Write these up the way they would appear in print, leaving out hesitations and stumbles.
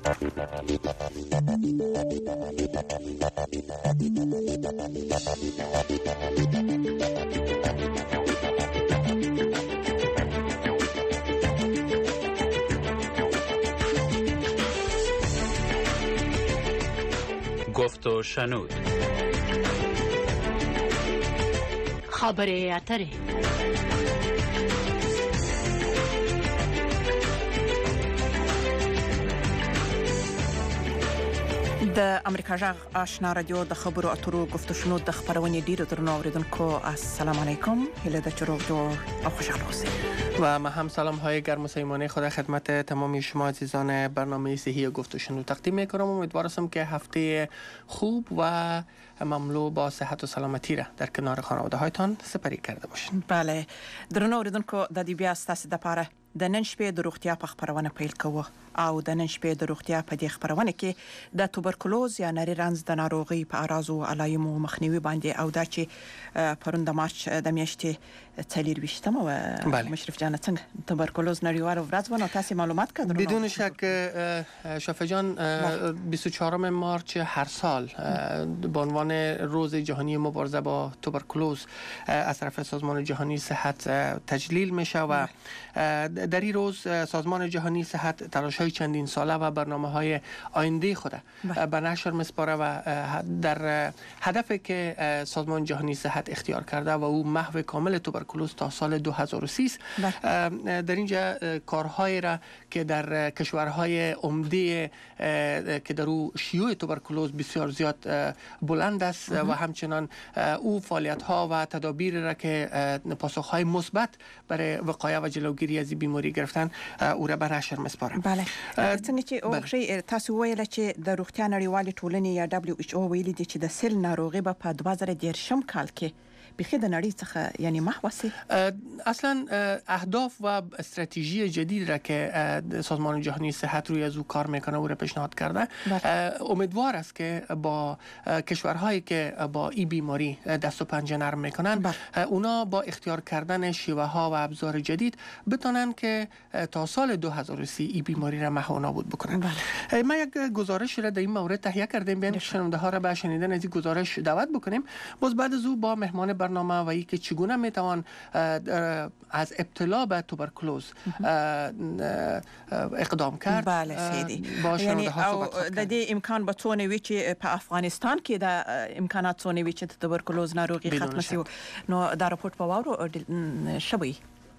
گفت و شنود. خبر اتره. د امریکا جغ آشنا رادیو د خبرو اترو گفت و شنود د خبرونې ډیرو درنو اوریدونکو السلام علیکم. هیله ده چې روغ جوړ او خوشحال اوسئ. و ما هم سلام های گرم و صمیمانه خدا خدمت تمامی شما عزیزان برنامه صحی گفت و شنود تقدیم میکنم. امیدوارم که هفته خوب و مملو با صحت و سلامتی را در کنار خانواده هایتان سپری کرده باشین. بله درنو اوریدونکو د دې بیا ستاسو د پاره د نن شپې د روغتیا په خبرونه پیل کوو او د نن شپې د روغتیا په دې خبرونه کې د توبرکلوز یا نری رنځ د ناروغي په اعراض او علایمو مخنیوي باندې او دا چې پرون د مارچ د میاشتې 24مه و مشرف جان څنګه توبرکلوز نړیوال ورځ ونه تاسو معلومات کړئ؟ بدون شک شفا جان 24 مارچ هر سال به عنوان روز جهانی مبارزه با توبرکلوز از طرف سازمان جهانی صحت تجلیل میشه و در این روز سازمان جهانی صحت تلاش‌های چندین ساله و برنامه‌های آینده خود به نشر می‌سپاره و در هدفی که سازمان جهانی صحت اختیار کرده و او محو کامل توبرکلوز تا سال 2030 در اینجا کارهایی را که در کشورهای عمده که در او شیوع توبرکلوز بسیار زیاد بلند است و همچنان او فعالیت‌ها و تدابیر را که پاسخ‌های مثبت برای وقایع و جلوگیری از بیماری گرفتن او را به نشر می‌سپاره. بله څنګه چې اوخشي تاسو ویل چې د روغتیا نړیوالې ټولنې یا WHO ویلي دي چې د سل ناروغي په 2013 کال کې بخیر د نړۍ څخه یعنی محوسی. اصلا اهداف و استراتژی جدید را که سازمان جهانی صحت روی از او کار میکنه او را پیشنهاد کرده. امیدوار است که با کشورهایی که با این بیماری دست و پنجه نرم میکنن اونا با اختیار کردن شیوه ها و ابزار جدید بتونن که تا سال 2030 این بیماری را محو و نابود بکنن. ما یک گزارش را در این مورد تهیه کردیم، بیان شنونده ها را به شنیدن از این گزارش دعوت بکنیم. باز بعد از او با مهمان برنامه و اینکه چگونه میتوان از ابتلا به توبرکلوز اقدام کرد. بله سیدی. یعنی او د دې امکان به څونه وی چې په افغانستان کې د امکانات څونه وی چې توبرکلوز ناروغي ختم شي. نو دا راپورت په واورو شوی.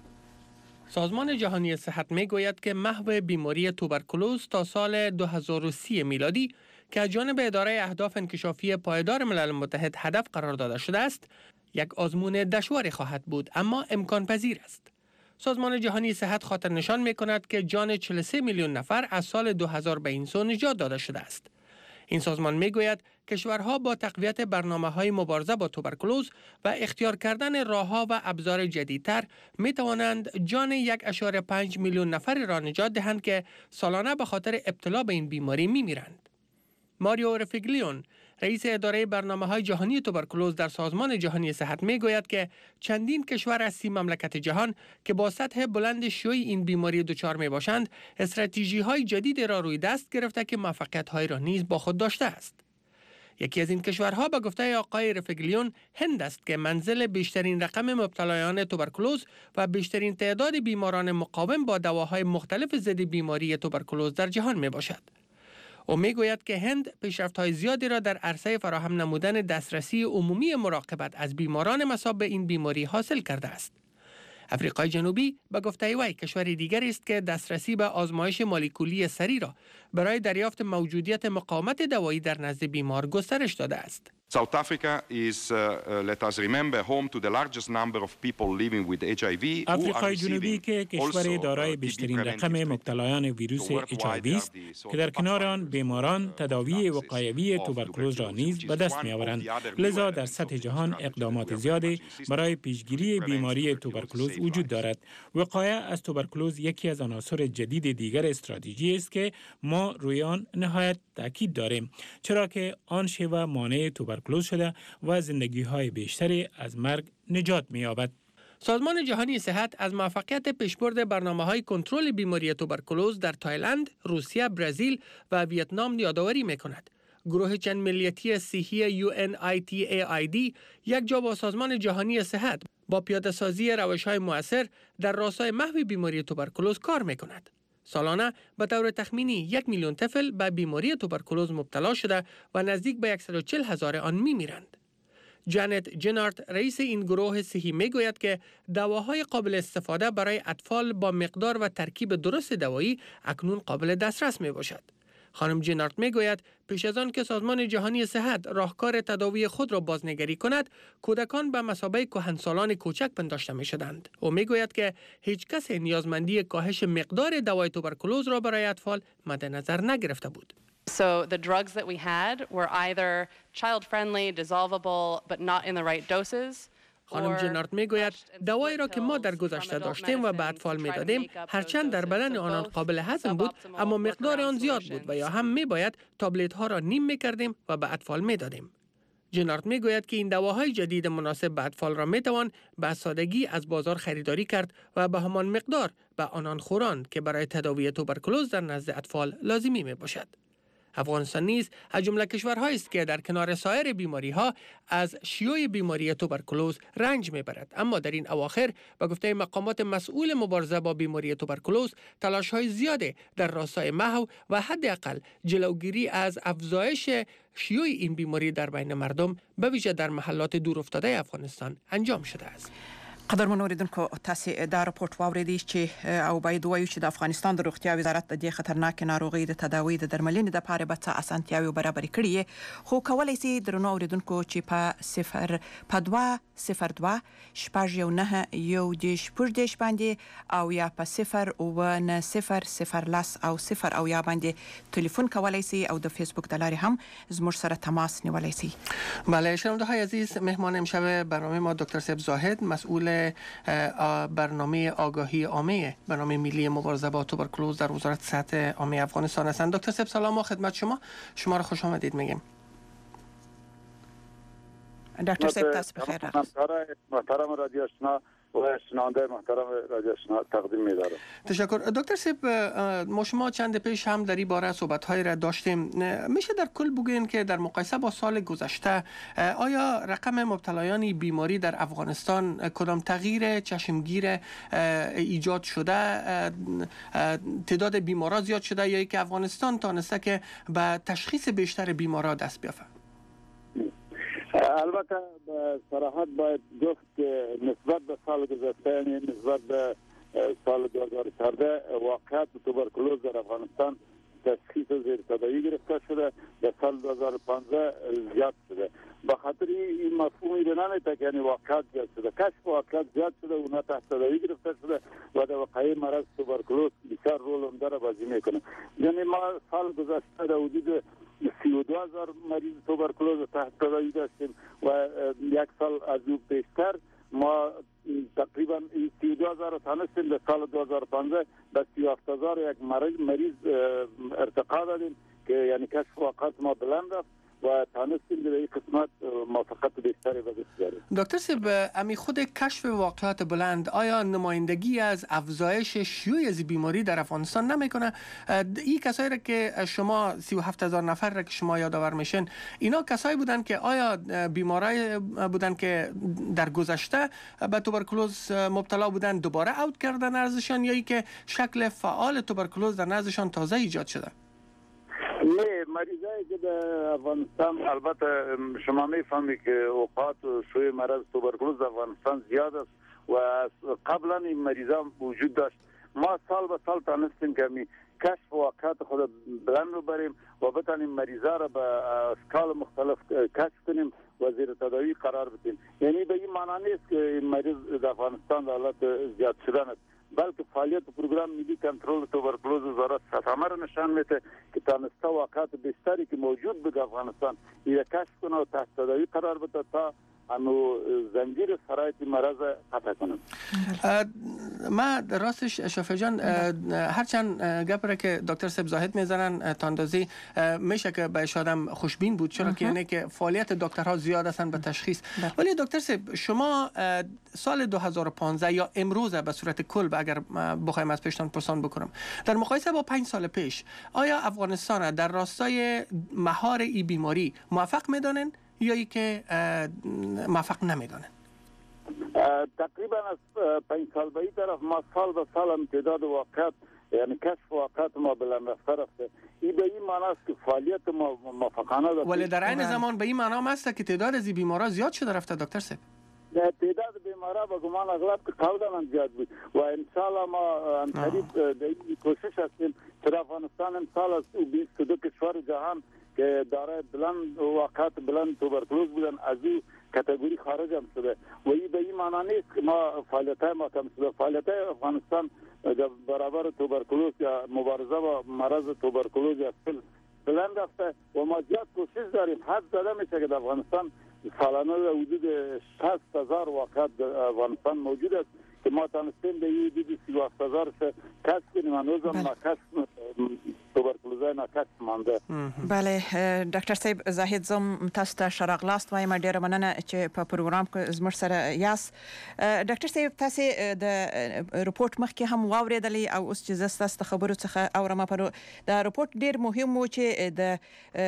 سازمان جهانی صحت میگوید که محو بیماری توبرکلوز تا سال 2030 میلادی که از جانب اداره اهداف انکشافی پایدار ملل متحد هدف قرار داده شده است، یک آزمون دشواری خواهد بود اما امکان پذیر است. سازمان جهانی صحت خاطر نشان می کند که جان 43 میلیون نفر از سال 2000 به این سو نجات داده شده است. این سازمان می گوید کشورها با تقویت برنامه‌های مبارزه با توبرکلوز و اختیار کردن راه‌ها و ابزار جدیدتر می توانند جان 1.5 میلیون نفر را نجات دهند که سالانه به خاطر ابتلا به این بیماری می میرند. ماریو رفیگلیون رئیس اداره برنامه‌های جهانی توبرکلوز در سازمان جهانی صحت می‌گوید که چندین کشور از 30 مملکت جهان که با سطح بلند شیوع این بیماری دچار می‌باشند، استراتژی‌های جدید را روی دست گرفته که موفقیت‌های را نیز با خود داشته است. یکی از این کشورها به گفته آقای رفیگلیون هند است که منزل بیشترین رقم مبتلایان توبرکلوز و بیشترین تعداد بیماران مقاوم با دواهای مختلف ضد بیماری توبرکلوز در جهان می‌باشد. او میگوید که هند پیشرفت‌های زیادی را در عرصه فراهم نمودن دسترسی عمومی مراقبت از بیماران مصاب به این بیماری حاصل کرده است. افریقای جنوبی به گفته وی کشور دیگری است که دسترسی به آزمایش مولکولی سریع را برای دریافت موجودیت مقاومت دوایی در نزد بیمار گسترش داده است. South Africa is, let us remember, home to the largest number of people living with HIV. افریقای جنوبی که کشور دارای بیشترین رقم مبتلایان ویروس HIV است که در کنار آن بیماران تداوی وقایوی توبرکلوز را نیز به دست می‌آورند. لذا در سطح جهان اقدامات زیادی برای پیشگیری بیماری توبرکلوز وجود دارد. وقایع از توبرکلوز یکی از عناصر جدید دیگر استراتژی است که ما روی آن نهایت تاکید داریم، چرا که آن شیوه مانع توبرکلوز شده و زندگی‌های بیشتری از مرگ نجات می‌یابد. سازمان جهانی صحت از موفقیت پیشبرد برنامه‌های کنترل بیماری توبرکولوز در تایلند، روسیه، برزیل و ویتنام یادآوری می‌کند. گروه چند ملیتی صحی UNITAID یک جا با سازمان جهانی صحت با پیاده‌سازی روش‌های مؤثر در راستای محو بیماری توبرکولوز کار می‌کند. سالانه به طور تخمینی 1 میلیون طفل به بیماری توبرکولوز مبتلا شده و نزدیک به 140,000 آن می‌میرند. جانت جنارد رئیس این گروه صحی میگوید که دواهای قابل استفاده برای اطفال با مقدار و ترکیب درست دوایی اکنون قابل دسترس می باشد. خانم جنارد میگوید پیش از آن که سازمان جهانی صحت راهکار تداوی خود را بازنگری کند، کودکان به مثابه کهنسالان کوچک پنداشته می شدند. او میگوید که هیچ کس نیازمندی کاهش مقدار دوای توبرکولوز را برای اطفال مد نظر نگرفته بود. So the drugs that we had were either child-friendly, dissolvable, but not in the right doses. خانم جنارد میگوید دوایی را که ما در گذشته داشتیم و به اطفال میدادیم هرچند در بدن آنان قابل هضم بود اما مقدار آن زیاد بود و یا هم میباید تابلت ها را نیم میکردیم و به اطفال میدادیم. جنارد میگوید که این دواهای جدید مناسب به اطفال را میتوان به سادگی از بازار خریداری کرد و به همان مقدار به آنان خوراند که برای تداوی توبرکولوز در نزد اطفال لازمی میباشد. افغانستان نیز از جمله کشورهایی است که در کنار سایر بیماری‌ها از شیوع بیماری توبرکولوز رنج می‌برد، اما در این اواخر به گفته مقامات مسئول مبارزه با بیماری توبرکولوز تلاش‌های زیاده در راستای محو و حداقل جلوگیری از افزایش شیوع این بیماری در بین مردم به ویژه در محلات دورافتاده افغانستان انجام شده است. قدرمن اوریدونکو تاسو دا راپورټ واوریدئ چې او باید وایو چې د افغانستان د روغتیا وزارت د دې خطرناک ناروغي د تداوی د درملنې د لپاره به څه اسانتیاوي برابر کړي خو کولای شي درنو اوریدونکو چې په 02 شپږ یو نه یو دیش پردیش باندې او یا په 0 او 0 او یا باندې تلیفون کولای شي او د فیسبوک د لارې هم زموږ سره تماس نیولای شي. بله شنونده های عزیز، مهمان امشب برنامه ما دکتر سیب زاهد مسئول برنامه آگاهی عامه برنامه ملی مبارزه با توبرکولوز در وزارت صحت عامه افغانستان هستند. دکتر سیب سلام و خدمت شما را خوش آمدید میگیم. دکتر سیب تاسو بخیر راغلاست. محترم رادیو آشنا و شنونده محترم رادیو آشنا تقدیم می‌دارم. تشکر. دکتر سیب، ما شما چند پیش هم در این باره صحبت‌های را داشتیم. میشه در کل بگوین که در مقایسه با سال گذشته آیا رقم مبتلایان بیماری در افغانستان کدام تغییر چشمگیر ایجاد شده؟ تعداد بیمارا زیاد شده یا اینکه افغانستان تانسته که به تشخیص بیشتر بیمارا دست بیافته؟ البته به صراحت باید گفت که نسبت به سال گذشته، یعنی نسبت به سال 2014 واقعیت توبرکولوز در افغانستان تشخیص زیر تداوی گرفته شده، در سال 2015 زیاد شده. به خاطر این مفهومی رو نمی‌تونه که یعنی واقعیت زیاد شده، کشف واقعیت زیاد شده، اونا تحت تداوی گرفته شده و در وقایع مرض توبرکولوز بسیار رول عمده را بازی میکنه. یعنی ما سال گذشته در حدود 32,000 مریض توبرکولوز تحت تداوی داشتیم و یک سال از او پیشتر ما تقریبا 32,000 را تانستیم در سال 2015 به 37,000 یک مریض ارتقا دادیم که یعنی کشف واقعات ما بلند رفت و تانستیم در این قسمت موافقت بیشتری به دست بیاریم. دکتر سیب، امی خود کشف واقعات بلند آیا نمایندگی از افزایش شیوع از بیماری در افغانستان نمیکنه؟ این کسایی را که شما 37,000 نفر را که شما یادآور میشن، اینا کسایی بودن که آیا بیمارای بودن که در گذشته به توبرکولوز مبتلا بودن دوباره اوت کردن ارزشان یا ای که شکل فعال توبرکولوز در نزدشان تازه ایجاد شده؟ نه، مریضایی که در افغانستان البته شما میفهمید که اوقات و شیوع مرض توبرکولوز در افغانستان زیاد است و قبلا این مریضان وجود داشت. ما سال به سال تانستیم که کشف واقعات خود بلند رو بریم و بتانیم مریضا را به اشکال مختلف کشف کنیم و زیر تداوی قرار بدیم. یعنی به این معنی نیست که این مریض در افغانستان در حالت زیاد شدن است، بلکه فعالیت پروگرام ملی کنترل توبرکولوز وزارت صحت عامه را نشان میده که تانسته واقعات بیشتری که موجود بود در افغانستان این کشف کنه و تحت تداوی قرار بده تا انو زنجیر سرایت مرض قطع کنم. ما راستش شفیع جان هرچند گپره که دکتر صاحب زاهد میزنن تا اندازی میشه که بهش آدم خوشبین بود، چرا که یعنی که فعالیت دکترها زیاد هستن به تشخیص. ولی دکتر صاحب شما سال 2015 یا امروز به صورت کل اگر بخوایم از پیشتان پرسان بکنم، در مقایسه با 5 سال پیش آیا افغانستان در راستای مهار این بیماری موفق میدانن یا ای که موفق نمیدانن؟ تقریبا از 5 سال به این طرف ما سال به سال هم تعداد واقعات یعنی کشف واقعات ما بلند رفته. این به این معنی است که فعالیت ما موفقانه است. ولی در عین زمان به این معنی هم است که تعداد از بیمارا زیاد شده رفته دکتر صاحب. تعداد بیمارا به گمان اغلب که قبلا زیاد بود و ان شاء الله ما ان قریب کوشش هستیم که افغانستان امسال از 22 کشور جهان که دارای بلند واقعات بلند توبرکلوز بودن از این کاتگوری خارج هم شده و این به این معنی نیست که ما فعالیت‌های ما کم شده. فعالیت‌های افغانستان برابر توبرکلوز یا مبارزه با مرض توبرکلوز یا سل بلند رفته و ما زیاد کوشش داریم. حد زده میشه که در افغانستان سالانه حدود 60,000 واقعات در افغانستان موجود است که ما تانستیم به این حدود 37,000 کسب کنیم. هنوزم ناکسب توبرکلوزای ناکسب مانده. بله ډاکټر صاحب زاهد زم تاسو ته ښه راغلاست وایم. ډیره مننه چې په پروګرام کې زموږ سره یاست. ډاکټر صاحب تاسو د رپورت مخکې هم واوریدلې او اوس چې زه تاسو ته خبرو څخه اورم په دا رپورت ډیر مهم و چې د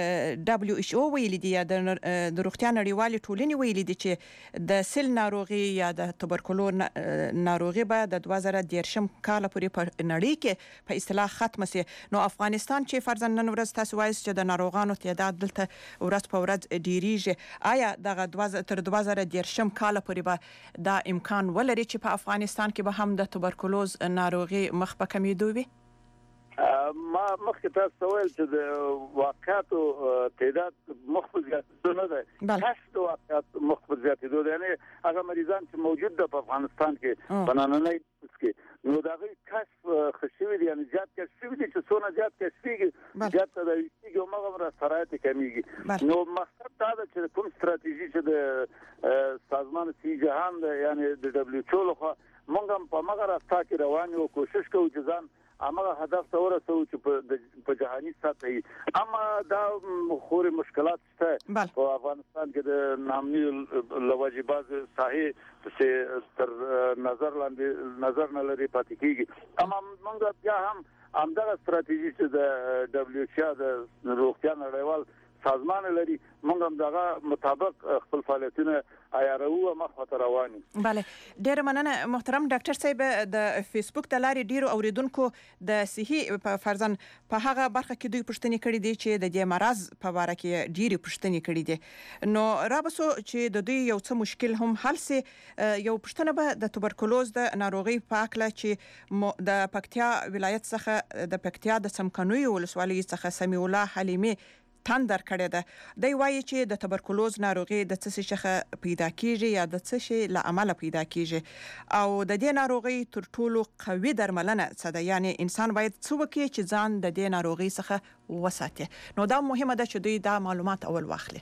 WHO ویلي دی د روغتیا نړیوالې ټولنې ویلي دی چې د سل ناروغي یا د توبرکلوز ناروغي به د 2013 کال پورې په نړۍ کې په اصطلاح ختم شي. نو افغانستان چې فرضاً نن ورځ تاسو وایي چې د ناروغانو تعداد دلته ورځ په ورځ ډیریږي، آیا دغه تر 2013 کال پورې به دا امکان ولري چې په افغانستان کې به هم د توبرکلوز ناروغي مخ په کمیدو وي؟ ما مخکې تاسو ویل چې د واقعاتو تعداد مخ په زیاتېدو نه دی، کشف د واقعاتو مخ په زیاتېدو دی. یعنې هغه مریضان چې موجود ده په افغانستان کې په نننۍ کې نو د هغوی کشف ښه شوي دي، یعنې زیات کشف شوي دي چې څونه زیات کشفېږي زیات تداوي کېږي او هماغومره سرایت کمیږي. نو مقصد دا ده چې کوم ستراتیژي چې د سازمان صحي جهان ده یعنې د WHO لخوا موږ هم په هماغه راستا کې روان یو، کوشش کوو چې ځان هماغه هدف ته ورسوو چې په جهاني سطح اما دا خوري مشکلات شته په افغانستان کې د نامني لوجې بعض ساحې چې تر نظر نه لري پاتې کیږي. اما موږ بیا هم همدغه ستراتیژي چې د WHO د روغتیا نړیوال سازمان لري موږ هم دغه مطابق خپل فعالیتونه عیارو او مخ ته روان یو. بله ډیر مننه محترم ډاکټر صاحب. د فیسبوک د لارې ډیرو اوریدونکو د صحي فرضاً په هغه برخه کې دوی پوښتنې کړې دي چې د دې مرض په اړه کې ډیرې پوښتنې کړې دي. نو رابسو چې د دوی یو څه مشکل هم حل سي. یو پوښتنه به د توبرکلوز د ناروغي په اړه چې د پکتیا ولایت څخه د پکتیا د سمکنوي ولسوالۍ څخه سمیع الله حلیمي تندر کړی ده. دی وایي چې د توبرکلوز ناروغي د څه شي څخه پیدا کیږي یا د څه شي له امله پیدا کیږي او د دې ناروغي تر ټولو قوي درملنه څه ده، یعنی انسان باید څه وکړي چې ځان د دې ناروغي څخه وساتي. نو دا مهمه ده چې دوی دا معلومات اول واخلي.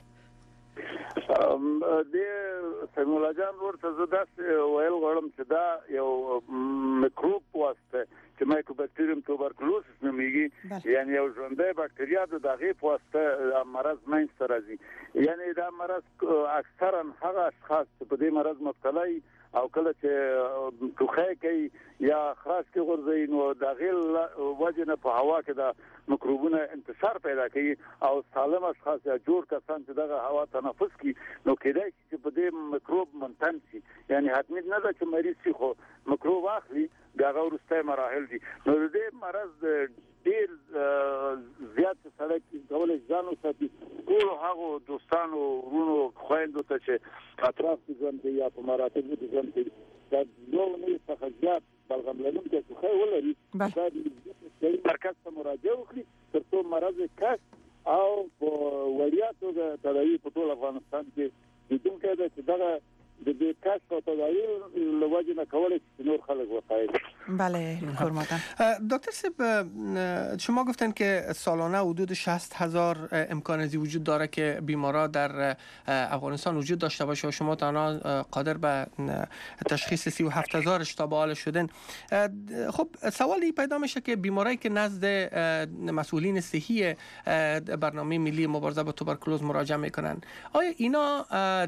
د سمیع الله جان ورته زه داسې ویل غواړم چې دا یو میکروب واسطه چې مایکوبکټریوم توبرکلوسس نومیږي، یعنی یو ژوندی بکتریا د هغې په واسطه مرض منځته راځي. یعنی دا مرض اکثرا هغه اشخاص چې په دې مرض مبتلا وي او کله چې ټوخی کوي یا خراش کې غورځوي نو د هغې وجې نه په هوا کې د میکروبونه انتشار پیدا کوي او سالم اشخاص یا جوړ کسان چې دغه هوا تنفس کوي نو کېدای شي چې په دې میکروب منتن شي. یعنی حتمي نه ده چې مریض شي خو میکروب اخلي د هغه وروستی مراحل دي. نو د دې مرض ډېر زیات سړی کولی شي ځان وساتي ټولو هغو دوستانو ورونو خویندو ته چې اطراف کې ژوند کوي یا په مراتبو کې ژوند کوي دا 2 نوي څخه زیات بلغم لرونکی ټوخی ولري دا د مرکز ته مراجعه وکړي تر څو مرض کشف او په وړیا توګه تداوي په ټول افغانستان کې لیدونکی ده چې دغه د دې کشف او تداوي له وجې نه کولی شي نور خلک وقایع بله کورمادن. دکتر صاحب شما گفتن که سالانه حدود 60,000 امکان ازی وجود داره که بیمارا در افغانستان وجود داشته باشه و شما تنها قادر به تشخیص 37,000 اشتباه حال شدن. خب سوالی پیدا میشه که بیمارایی که نزد مسئولین صحی برنامه ملی مبارزه با توبرکولوز مراجعه میکنن، آیا اینا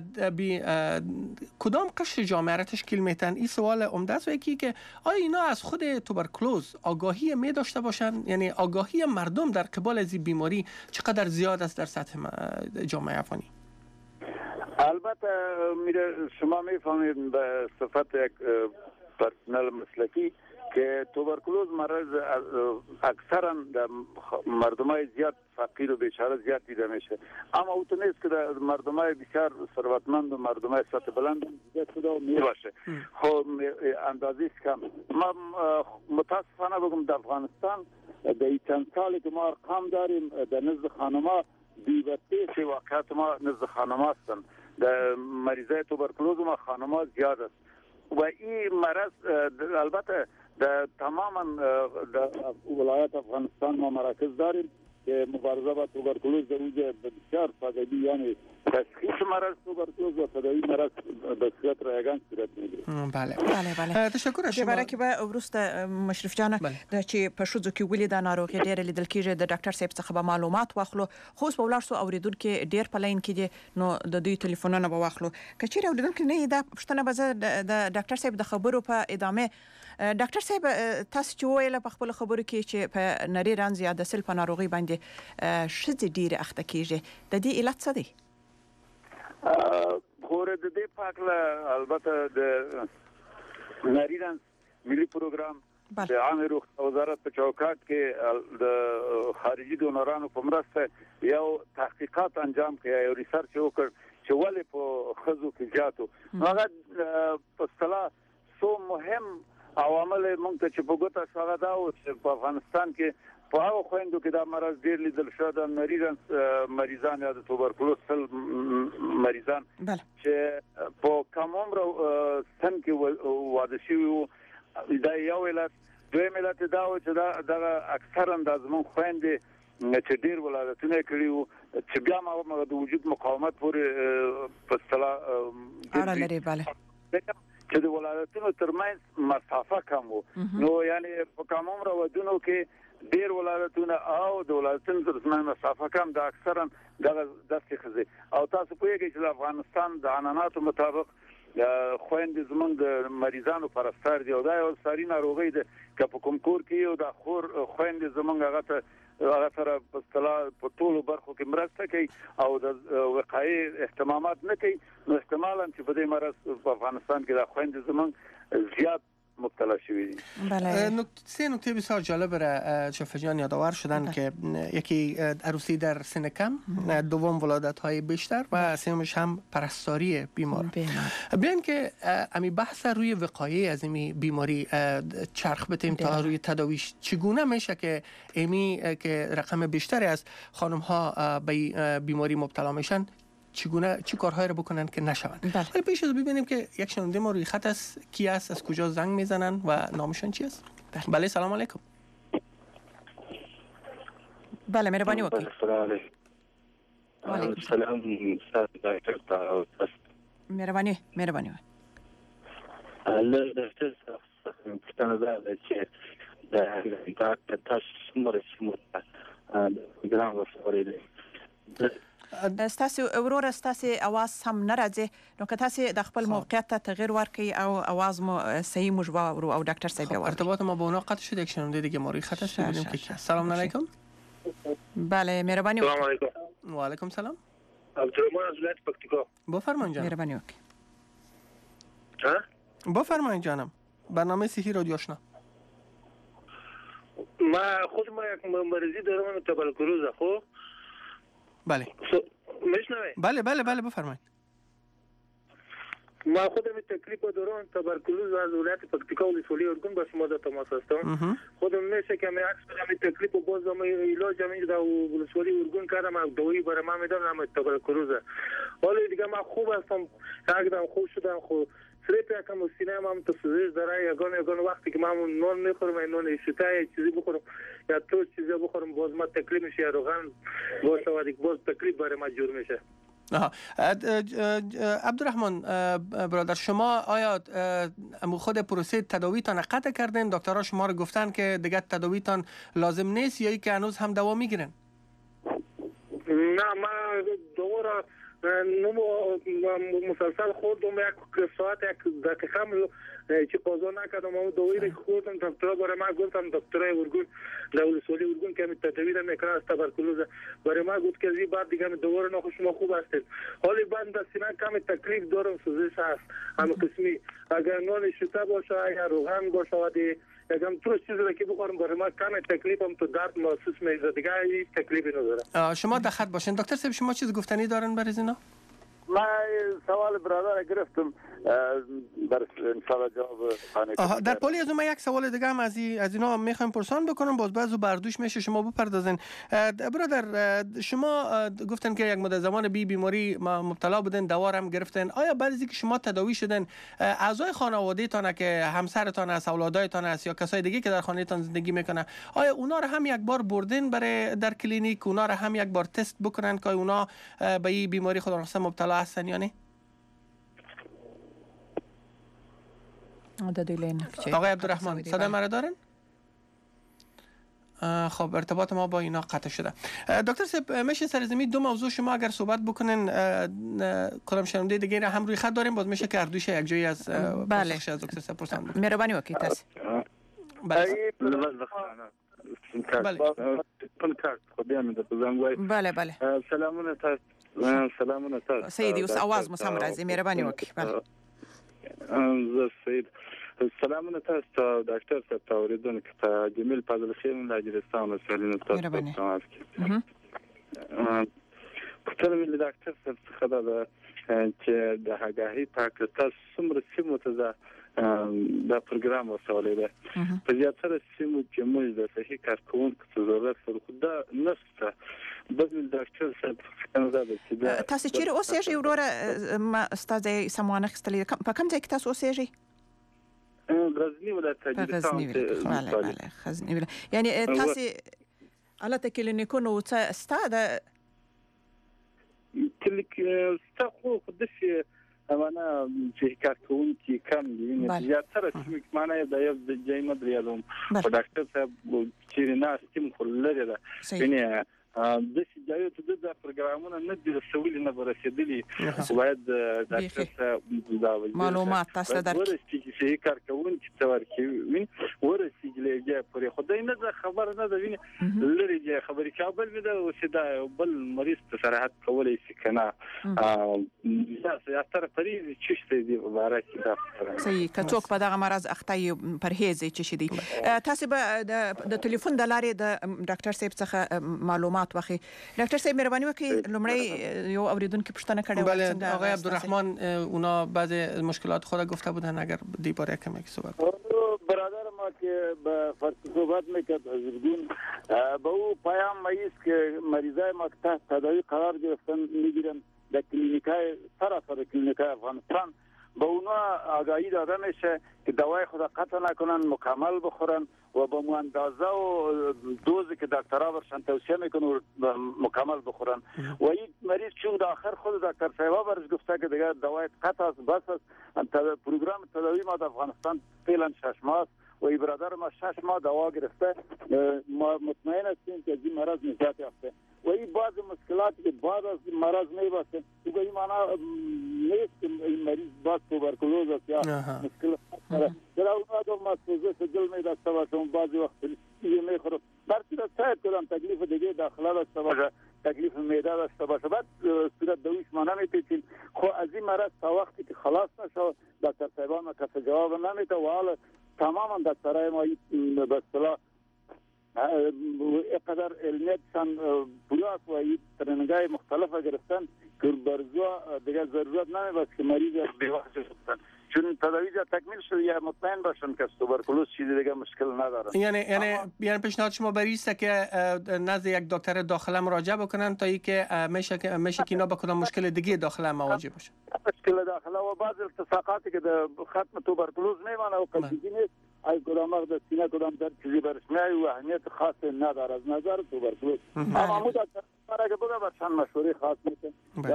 کدام قشر جامعه را تشکیل میتن؟ این سوال عمده است. و یکی که آیا اینا از خود توبرکولوز آگاهی می داشته باشن؟ یعنی آگاهی مردم در قبال از این بیماری چقدر زیاد است در سطح جامعه افغانی؟ البته میره شما میفهمید به صفت یک پرسنل مسلکی که توبرکولوز مرض اکثرا در مردمای زیاد فقیر و بیچاره زیاد دیده میشه، اما اوتو نیست که در مردمای بسیار ثروتمند و مردمای سطح بلند دیده شده و میباشه. خب اندازیش کم. ما متاسفانه بگم در افغانستان در این چند سالی که ما ارقام داریم در نزد خانما بی‌برتیش واقعات ما نزد خانما هستند. در مریضای توبرکولوز ما خانما زیاد است و این مرض البته در تماما در ولایت افغانستان ما مراکز داریم که مبارزه با توبرکولوز در اونجا بسیار سادگی، یعنی تشخیص مرض توبرکولوز و تداوی مرض به صورت رایگان صورت میگیره. بله. تشکر از شما. برای که به ورسته مشرف جان د چې په شوزو کې ولې د ناروغي ډېر لیدل کېږي د ډاکټر صاحب څخه به معلومات واخلو. خو په ولر سو اوریدونکو ډېر په لاین کې دي، نو د دوی ټلیفونونه به واخلو. کچېر اوریدونکو نه دا پښتنه به د ډاکټر صاحب د خبرو په ادامه ډاکټر صاحب تاسو چې ویل په خپل خبرو کې چې په نری رانز یا د سل په ناروغي باندې شذ ډیر اخته کیږي، د دې علت څه دی؟ خور د دې پاکله البته د نری رانز ملي پروګرام د عامه روغتیا وزارت په چوکاټ کې د خارجي دونرانو په مرسته یو تحقیقات انجام کړي، یو ریسرچ وکړ چې ولې په خزو کې جاتو. هغه په اصطلاح سو مهم عوامل مونږ ته چې په ګوته شوه دا و چې په افغانستان کې په هغو خویندو کې دا مرض ډېر لیدل شوی د نری رنځ مریضان یا د توبرکولوز سل مریضان چې په کم عمره سن کې واده شوي وو. دا یو علت. دویم علت دا و چې دغه اکثرا د زموږ خویندې چې ډېر ولادتونه کړي وو چې بیا هم د وجود مقاومت پورې په اصطلاح اړه لري. بله چې د ولادتونو ترمنځ مسافه کم وو، نو یعنی په کم عمره ودونو کې ډیر ولادتونه او د ولادتونو ترمنځ مسافه کم د اکثرا دغه داسې ښځې. او تاسو پوهیږئ چې د افغانستان د عنعناتو مطابق خویندې زموږ د مریضانو پرستار دي او دا یو ساري ناروغي ده که په کوم کور کې یو د خور خویندې زموږ هغه سره په اصطلاح په ټولو برخو کې مرسته کوي او د وقایې اهتمامات نه کوي، نو احتمالاً چې په دې مرض په افغانستان کې د خویندې زموږ زیاد مبتلا شوی دي. بله. سه نکته بسیار جالب را شفا جان یادآور شدن که یکی عروسی در سن کم، دوم ولادت های بیشتر و سومش هم پرستاری بیمار. بیان که امی بحث روی وقایه از این بیماری چرخ بتیم تا روی تداویش چگونه میشه که امی که رقم بیشتری از خانم ها به بیماری مبتلا میشن چه کارهایی رو بکنن که نشوند. ولی پیش از ببینیم که یک شنونده ما روی خط است، کی است، از کجا زنگ میزنن و نامشون چی است؟ بله سلام علیکم. بله مهربانی وکړئ. وعلیکم السلام ډاکټر مهربانی الله ډاکټر صاحب پښتنه ده چې د ډاکټر تاسو مرسته ګرام وسوري ستاسو اورور ستاسو اواز هم ناراضه، نو که تاسو د خپل موقعیت ته تغییر ورکړئ او اواز مو صحیح مو جواب او ډاکټر صاحب ورکړي. ارتباط ما با اونا قطع شد. یک شنونده دیگه ما روی خط است. ببینیم که سلام علیکم. بله مهربانی. سلام علیکم. و علیکم سلام. عبدالرحمن از ولایت پکتیکا. بفرمایید جانم. مهربانی وکړئ. بفرمایید جانم. برنامه صحی رادیو آشنا. خود ما یک مریضی دارم توبرکولوز. خب بله. میشنوی؟ بله بفرمایید. ما خودم تکلیف دارم توبرکولوز از ولایت پکتیکا ولسوالی ارگون با شما در تماس هستم. خودم میشه که من عکس بدم تکلیف و باز ما علاج من در ولسوالی ارگون کردم، دوائی برای من میدم، توبرکولوز. حالا دیگه من خوب هستم، یکدم خوب شدم، خب استریپ یکم سینه ما تو سوزش داره. یگان وقتی که من نان میخورم، نان شتا چیزی بخورم یا تو چیزی بخورم، باز ما تکلیف میشه، روغن باشه و دیگه باز تکلیف برای ما جور میشه. عبدالرحمن برادر، شما آیا خود پروسه تداویتان قطع کردین؟ دکترها شما رو گفتن که دیگه تداویتان لازم نیست یا که هنوز هم دوا میگیرن؟ نه، من دوا مسلسل خوردم، یک ساعت یک دقیقه چی قضا نکردم. اما دوایی رو خوردم، دکترها برای من گفتم، دکترای ارگون در ولسوالی ارگون که تداوی میکنه از تبرکلوز، برای من گفت که از این بعد دیگه دوا رو نخور، شما خوب هستید. حالی بعد در سینه کم تکلیف دارم، سوزش هست همه قسمی. اگر نان شتا باشه یا روغن باشه و یکم تو چیزی رو که بخورم برای ما کم تکلیفم تو درد محسوس میشه، دیگه هیچ تکلیفی نداره. شما در خط باشین. دکتر صاحب شما چیز گفتنی دارن برای اینا؟ من سوال برادر گرفتم در انشاءالله جواب خانه. در پالی از اون من یک سوال دیگه هم از اینا میخوایم پرسان بکنم، باز بعضو بردوش میشه شما بپردازین. برادر شما گفتن که یک مدت زمان بیماری مبتلا بودن، دوا هم گرفتن. آیا بعد از اینکه شما تداوی شدن اعضای خانواده تان که همسرتان است، اولادایتان است یا کسای دیگه که در خانه تان زندگی میکنه، آیا اونا رو هم یک بار بردین برای در کلینیک، اونا رو هم یک بار تست بکنن که اونا به این بیماری خدا نخواسته مبتلا هستن یا نه؟ آقای عبدالرحمن صدا مرا دارن؟ خب ارتباط ما با اینا قطع شده. دکتر صاحب میشه سرزمین دو موضوع شما اگر صحبت بکنن، کدام شنونده دیگه را هم روی خط داریم، باز میشه که اردوش یک جایی از پرسش از دکتر صاحب پرسان بکنم. مهربانی وکیل است. بله سلامونه تاسو. سیدی اوس आवाज مو سم راځي، مهرباني وکړئ. بله زه سید سلامونه تاسو ډاکټر صاحب ته اوریدونکو ته جمیل فضل خیم له اجرستان وسلین تاسو ته کتل مې ډاکټر صاحب څخه دا چې د هغه پاک تاسو څومره سیمو ته دا پروګرام وسولې ده په زیاتره سیمو کې موږ د صحي کارکونکو ضرورت سره خدا نشته. بل ډاکټر صاحب څنګه تاسو چیرې اوسېږئ وروره؟ استاد سموانه خستلې په کوم ځای کې تاسو اوسېږئ؟ غزنی ولایت اجرستان. بله غزنی ولایت. یعنی تاسو البته کلینیکونو څه استاد کلیک ستاسو خو د شي امانه چې کارکونکو کم دي، زیاتره چې معنی د یو ځای مدریالم په ډاکټر صاحب چې نه استیم خلل ده یعنی د سجایو ته د پروګرامونو نه د رسولي نه ورسېدلي، باید ډاکټر صاحب دا معلومات تاسو درکړي ورسېږي چې کارکونکو ته ورکوي ورسېږي پرې خدای نه خبر نه ده ویني لري چې خبرې کابل مې ده چې دا بل مریض ته صراحت کولای شي کنه یا تر پرې چې دې مبارک ده. صحیح که څوک په دغه مرض اخته پرهیز چې شي دي. تاسو به د ټلیفون د لارې د ډاکټر صاحب څخه معلومات واخی. ډاکټر صاحب مهرباني وکړئ لومړی یو اوریدونکو پوښتنه کړې و. بله آقای عبدالرحمن اونا بعض مشکلات خود گفته بودن، اگر دی باره کمی صحبت برادر ما که به فرض صحبت میکرد حضرگون به او پیام مایست که مریضای ما تحت تداوی قرار گرفتن میگیرن در کلینیکای سراسر کلینیکای افغانستان، به اونا آگاهی داده میشه که دوای خود قطع نکنن، مکمل بخورن و با مو اندازه و دوزی که دکترها برشن توصیه میکنن مکمل بخورن. و این مریض چون در آخر خود دکتر صاحبا برش گفته که دیگه دوای قطع است بس است. پروگرام تداوی ما در افغانستان فعلا 6 ماه است و این برادر ما 6 ماه دوا گرفته. ما مطمئن هستیم که این مرض نجات یافته و این بعض مشکلاتی که بعد از مرض میبسته تو به این معنی نیست که این مریض بعد توبرکلوز است یا مشکلات در اون آدم ما سوزش دل میداشته باشه بعضی وقت چیزی میخوره برچی را سعی کنم تکلیف دیگه داخله داشته باشه، تکلیف معده داشته باشه، بعد صورت دویش ما نمیپیچیم. خو از این مرض تا وقتی که خلاص نشه دکتر صاحبان ما کسی جواب نمیده و حالا تماما دکترهای ما به اصطلاح اقدر علمیتشان پویاست و این ترنگای مختلف گرفتن که برزو دیگه ضرورت نمیباید که مریض بیوقت شدن چون تداوی تکمیل شد یا مطمئن باشن که توبرکلوز چیزی دیگه مشکل نداره. یعنی پیشنهاد شما بریسته که نزد یک دکتر داخله مراجعه بکنن تا اینکه میشه که اینا با کدام مشکل دیگه داخله مواجه باشن. مشکل داخله و بعض التصاقاتی که در ختم توبرکلوز میمانه و قلبی نیست ای کدام مغز سینه کدام در چیزی برش میای و اهمیت خاص نداره از نظر توبرکلوز. اما مدت برای بوده برشان مشوره خاص میشه.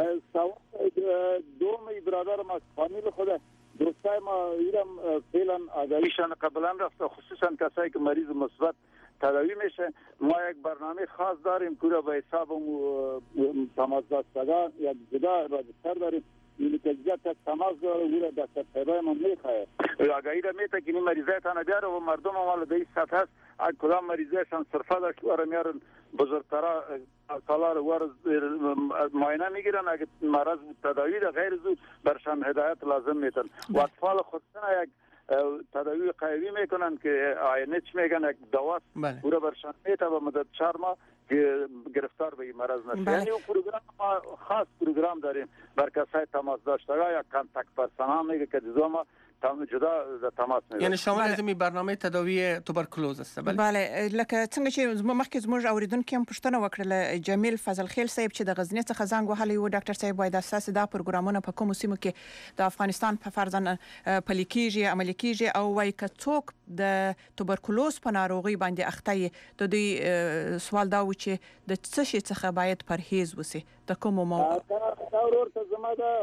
دومی برادر ما فامیل خود دوستای ما ایرم فعلا آگاهیشان قبلا رفته خصوصا کسایی که مریض مثبت تداوی میشه. ما یک برنامه خاص داریم که به حساب تماس داشتگان یک جدا راجستر داریم یعنی که جدا تماس داره و دست طبعه ما میخواه آگاهی را میته که این مریضای تانه بیاره و مردم ما در این سطح هست اگه کدام مریضایشان صرفه داشت و میارن بزرگترا سالار ور معاینه میگیرن اگه مرض تداوی ده غیر زود برشان هدایت لازم میتن و اطفال خودشون یک تداوی قیوی میکنن که آینچ میگن یک دواست پورا برشان میته و مدت 4 ماه که گرفتار به این مرض نشه. یعنی اون پروگرام ما خاص پروگرام داریم بر کسای تماس داشتگاه یا کانتاکت پرسنال میگه که ما جدا تماس می‌گیریم. یعنی شامل از این برنامه تداوی توبرکلوز است. بله لکه څنګه چې مخکې زموږ اوریدونکو هم پوښتنه وکړه جمیل فضل خیل صاحب چې د غزنی څخه زنګ وهلی و ډاکټر صاحب وایي د اساس دا پروګرامونه په کوم سیمو کې د افغانستان په فرضاً پلي کېږي عملي کېږي او وایي که څوک د توبرکلوز په ناروغي باندې اخته د دوی سوال دا و چې د څه شي څخه باید پرهیز وسی د کوم موضوع دا ورته زما دا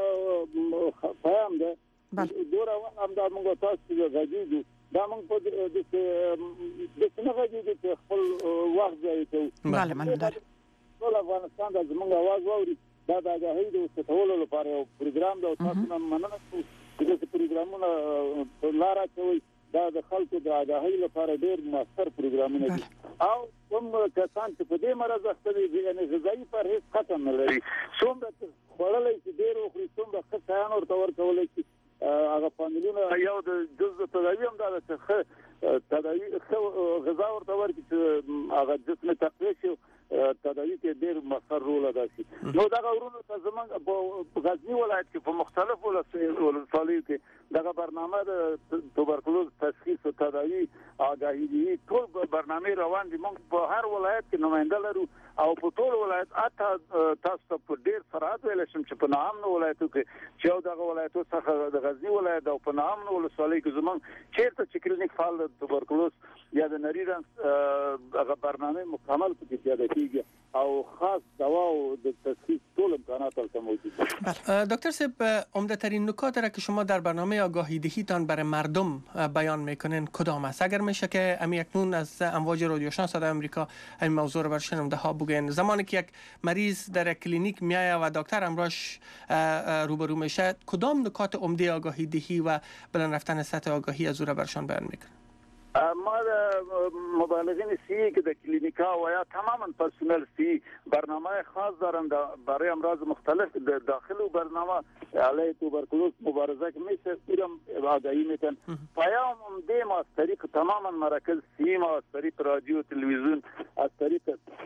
فهم ده دورا هم دا موږ تاسو غږیږو دا موږ په د څنګه غږیږو چې خپل وخت ځای ته بله مننه ټول افغانستان د زموږ आवाज واوري دا د هغې د ستولو لپاره یو پروګرام دا تاسو نن مننه چې د پروګرامونو لاره کوي دا د خلکو د آگاهی لپاره ډېر موثر پروګرامونه دي او کوم کسان چې په دې مرض اخته دي یعنی غذایی پرهیز ختم نه لري څومره خوړلای چې ډېر وخوري څومره ښه شیان ورته ورکولی شي هغه فامیلونه یو د جزء تداوی هم دا چې تداوی غذا ورته ورکړي چې هغه جسم تقویه شي تداوی کې ډېر مؤثر رول ادا شي. نو دا ورونو ته زمونږ په غزنی ولایت کې په مختلفو ولسوالیو کې دغه برنامه د توبرکلوز تشخیص او تداوی آگاهی ټول برنامه روان دي. موږ په هر ولایت کې نماینده لرو او په ټول ولایت تاسو په ډېر سرعت ویل شم چې په نامنو ولایتو کې چې دغه ولایتو څخه د غزنی ولایت او په نامنو ولسوالۍ کې زمونږ چیرته چې کلینیک فعال د توبرکلوز یا د نریرنس هغه برنامه مکمل پکې پیاده کیږي او خاص دوا او د تشخیص ټول امکانات هلته موجود دي. دکتر صاحب عمده ترین نکات را که شما در برنامه آگاهی دهیتان برای مردم بیان میکنین کدام است؟ اگر میشه که اکنون از امواج رادیو شناس آمریکا این موضوع رو بر شنونده ها بگین. زمانی که یک مریض در کلینیک میایه و دکتر امراش روبرو میشه کدام نکات عمده آگاهی دهی و بلند رفتن سطح آگاهی از او را برشان بیان میکنین؟ ما مبالغین سی که در کلینیکا و یا تماما پرسنل سی برنامه خاص دارن برای امراض مختلف داخل و برنامه علیه توبرکلوز مبارزه که میشه ایرم آگاهی میتن پیام دیم از طریق تماما مراکز سی ما از طریق رادیو تلویزیون از طریق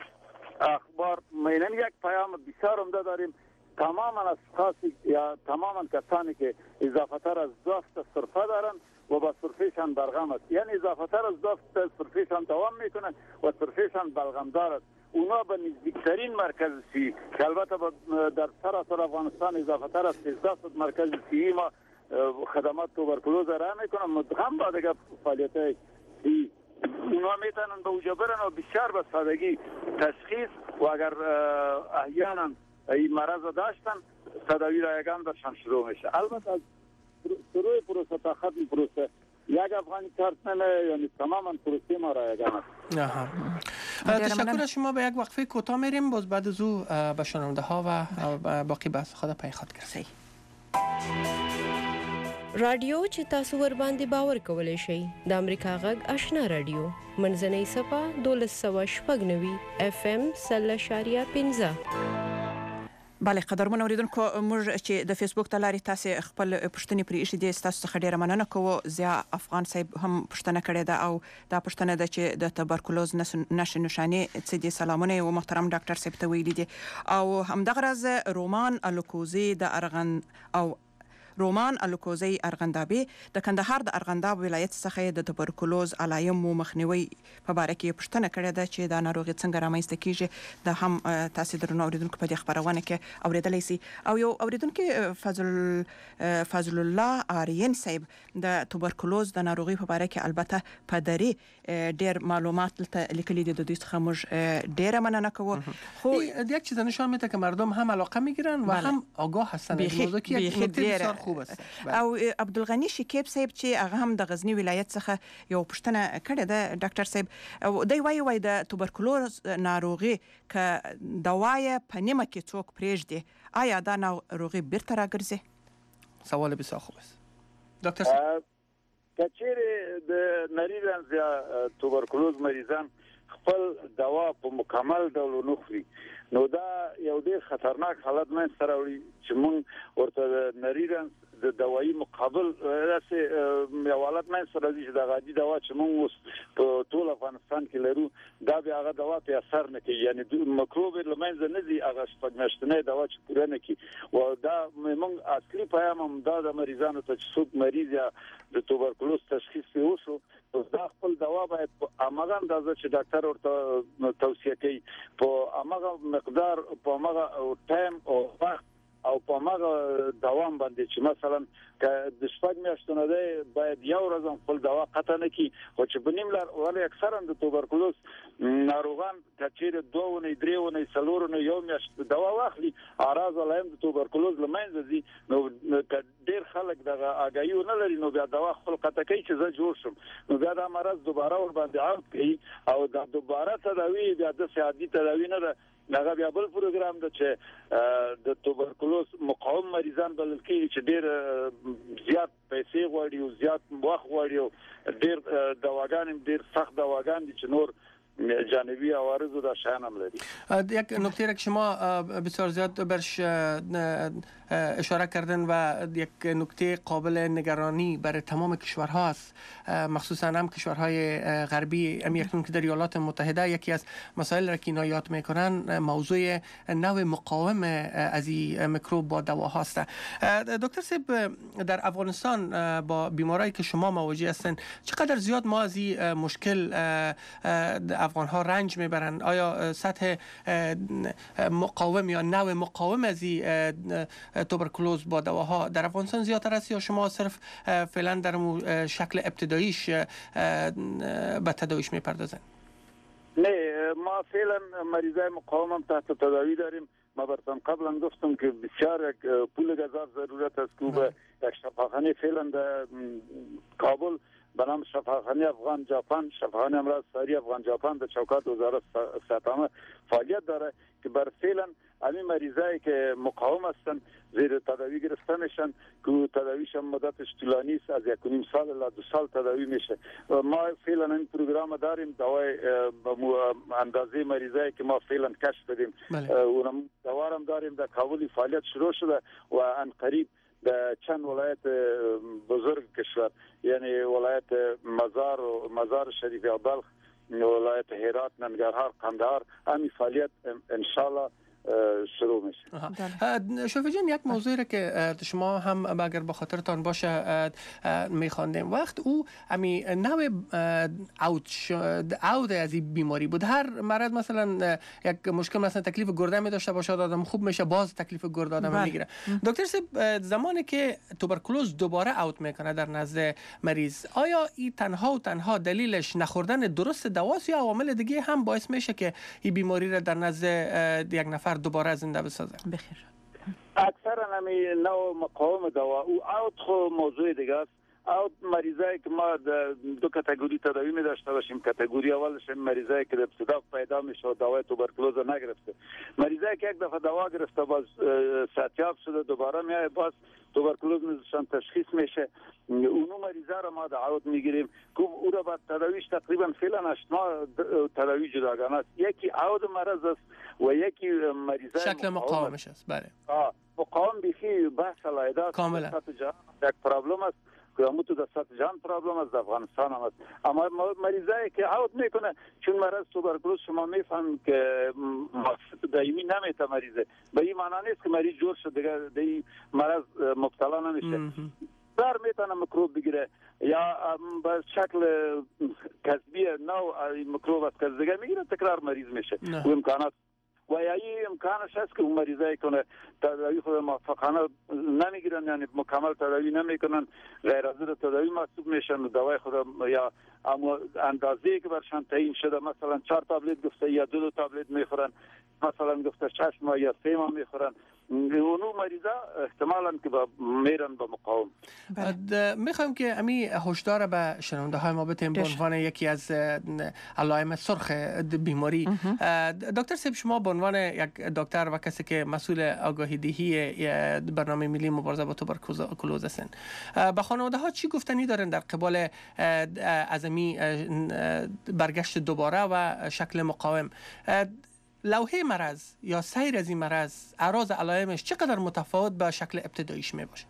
اخبار مینن یک پیام بسیار عمده داریم. تماما اشخاص یا تماما کسانی که اضافه تر از دافت صرفه دارن و با صرفیشان برغم است یعنی اضافه تر از دافت صرفیشان دوام میکنن و صرفیشان بلغمدار است اونا به نزدیکترین مرکز سی که البته در سراسر افغانستان اضافه تر از 13 مرکز سی ما خدمات توبرکلوز را میکنن مدغم با دیگه فعالیت سی اونا میتونن به اوجا برن و بسیار به سادگی تشخیص و اگر احیانا این مرض داشتن تداوی رایگان برشان شروع میشه. البته از شروع پروسه تا ختم پروسه یک افغانی کارت نمیه یعنی تماما پروسه ما رایگان است. تشکر از شما. به یک وقفه کوتاه میریم باز بعد از او به شنونده ها و باقی بحث خود پای خود کردیم. رادیو چې تاسو ور باندې باور کولای شئ د امریکا غږ آشنا رادیو منځنۍ صفه 1290 FM 0.15. بله قدرمن اوریدونکو موږ چې د فیسبوک ته لاري تاسو خپل پښتني پرې ایښې دي تاسو څخه ډیره مننه کوو. زیا افغان صاحب هم پښتنه کړې ده او دا پښتنه ده چې د توبرکلوز نښې نښانې څه دي. سلامونه او محترم ډاکټر صاحب ته ویلي دي او همدغه راز رومان الوکوزي د ارغن او رومان الکوزی ارغندابي د کندهار د ارغنداب ولایت څخه د توبرکلوز علایمو مخنیوي په باره کې پوښتنه کړې ده چې دا ناروغي څنګه رامنځته کیږي. د هم تاسو درنو اوریدونکو په دې خبرونه کې اوریدلای شي. او یو اوریدونکو فضل الله آریان صاحب د توبرکلوز د ناروغي په باره کې البته په دری ډېر معلومات لیکلي دي. د دوی څخه موږ ډېر مننه کوو. خو یک چیز نشان میده که مردم هم علاقه میگیرن و هم آگاه هستن از موضوع که یک نکته بسیار خوب است. او عبدالغنی شکیب صاحب چې هغه هم د غزنی ولایت څخه یو پوښتنه کړې ده ډاکټر صاحب. دوی وایي د توبرکلوز ناروغي که دوا په نیمه کې څوک پرېږدي آیا دا ناروغي بیرته راګرځي؟ سوال بسیار خوب است دکتر صاحب. کچېرې د نری رنځ یا توبرکلوز مریضان خپل دوا په مکمل ډول نه خوري نو دا یو ډېر خطرناک حالت منځته راوړي چې موږ ورته نری رنځ د دوايي مقابل راسي یو حالت منځته راځي چې د غادي دوا چې موږ اوس په ټول افغانستان کې لرو دا بیا هغه دوا په اثر نه کوي یعنی د مکروب لمنځه نه دي هغه شپږمیاشتنۍ دوا چې پوره نه کوي او دا موږ اصلي پیغام هم دا د مریضانو ته چې څوک مریض یا د توبرکلوز تشخیص وشو دا خپل دوا باید په امغه اندازه چې ډاکټر ورته توصیه کوي په امغه مقدار په امغه ټایم او وخت او په امغه دوام باندې چې مثلا که د شپږ میاشتو نه دی باید یو ورځ خپل دوا قطع نه کړي خو چې بنیم لار ولې اکثرا د توبرکلوز ناروغان کچېره 2 ونې 3 ونې 4 ونې یو میاشت دوا واخلي اراز علایم د توبرکلوز لمنځه دي نو ډېر خلک دغه اگایو نه لري نو بیا دوا خپل قطع کوي چې زه جوړ شم نو بیا دا مرض دوباره ور باندې عود کوي او دا دوباره تداوی بیا د سعادي تداوی نه ده دغه بیا بل پروګرام ده چې د توبرکلوز مقاوم مریضان بلل کېږي چې ډېر زیات پیسې غواړي او زیات وخت غواړي او ډېر دواګان ډېر سخت دواګان دي چې نور جانبی عوارض و داشتن هم لري. یک نکته را که شما بسیار زیاد برش اشاره کردن و یک نکته قابل نگرانی برای تمام کشورها است مخصوصا هم کشورهای غربی اکنون که در ایالات متحده یکی از مسائل را که اینا یاد میکنن موضوع نوع مقاوم از این میکروب با دوا هست. دکتر صاحب در افغانستان با بیمارایی که شما مواجه هستن چقدر زیاد ما از این مشکل افغان ها رنج میبرند؟ آیا سطح مقاوم یا نوع مقاوم از این توبرکلوز با دواها در افغانستان زیادتر است یا شما صرف فعلا در شکل ابتداییش به تداویش میپردازند؟ نه ما فعلا مریضای مقاوم هم تحت تداوی داریم. ما براتون قبلا گفتم که بسیار یک پول گذار ضرورت است که به یک شفاخانه فعلا در کابل به نام شفاخانه افغان ژاپن شفاخانه امراض ساری افغان ژاپن در چوکات وزارت صحت فعالیت داره که بر فعلا همین مریضایی که مقاوم هستن زیر تداوی گرفته میشن که تداویش هم مدتش طولانی است از 1.5 سال الی 2 سال تداوی میشه. ما فعلا این پروگرام داریم دوای اندازه مریضایی که ما فعلا کشف بدیم اونم دوارم داریم در کابل فعالیت شروع شده و ان قریب در چند ولایت بزرگ کشور یعنی ولایت مزار شریف بلخ ولایت هرات ننگرهار قندهار همین فعالیت انشالله شروع میشه. شفیع جان یک موضوعی را که شما هم اگر با خاطرتان باشه میخواندیم وقت او امی نوع عود از این بیماری بود. هر مرض مثلا یک مشکل مثلا تکلیف گرده می داشته باشه آدم خوب میشه باز تکلیف گرده آدم میگیره. دکتر صاحب زمانی که توبرکلوز دوباره عود میکنه در نزد مریض آیا این تنها دلیلش نخوردن درست دواست یا عوامل دیگه هم باعث میشه که این بیماری را در نزد یک نفر دوباره زنده بسازه؟ بخیر. اکثرا همین نوع مقاوم دوا او عود خو موضوع دیگه است. عود مریضایی که ما دو کاتگوری تداوی می داشته باشیم. کاتگوری اولش مریضایی که ابتدا پیدا میشه و دوا توبرکلوز نگرفته. مریضایی که یک دفعه دوا گرفته باز صحتیاب شده دوباره میاد باز توبرکلوز نشان تشخیص میشه. اونو مریضا را ما عود میگیریم که او را بعد تداویش تقریبا فعلا 8 ماه تداوی جداگانه است. یکی عود مرض است و یکی مریضای شکل مقاومش است. بله. مقاوم بیخی بحث علایده کاملا یک پرابلم است که متوسط جان پرابلم از افغانستان هم است. اما مریضایی که عود میکنه چون مرض توبرکلوز شما میفهمید که دائمی نمیته مریضه، به این معنی نیست که مریض جور شد دیگه مرض مبتلا نمیشه. در میتونه میکروب بگیره یا به شکل کسبی نو میکروب از کس دیگه میگیره تکرار مریض میشه. و امکانات و این امکانش هست که اون مریضایی کنه تداوی خود موفقانه نمیگیرن، یعنی مکمل تداوی نمیکنن، غیر حاضر تداوی محسوب میشن و دوای خود یا اندازه‌ای که برشان تعیین شده مثلا 4 تابلت گفته یا 2 تابلت میخورن، مثلا گفته 6 ماه یا 3 ماه میخورن، اونو مریضا احتمالاً که میرن به مقاوم. میخوایم که امی هشدار به شنونده های ما بتیم به عنوان یکی از علائم سرخ بیماری. دکتر صاحب شما به عنوان یک دکتر و کسی که مسئول آگاهی دهی برنامه ملی مبارزه با توبرکلوز هستند، به خانواده ها چی گفتنی دارن در قبال از امی برگشت دوباره و شکل مقاوم؟ لوحه مرض یا سیر از این مرض، اعراض علائمش چقدر متفاوت با شکل ابتداییش می باشه؟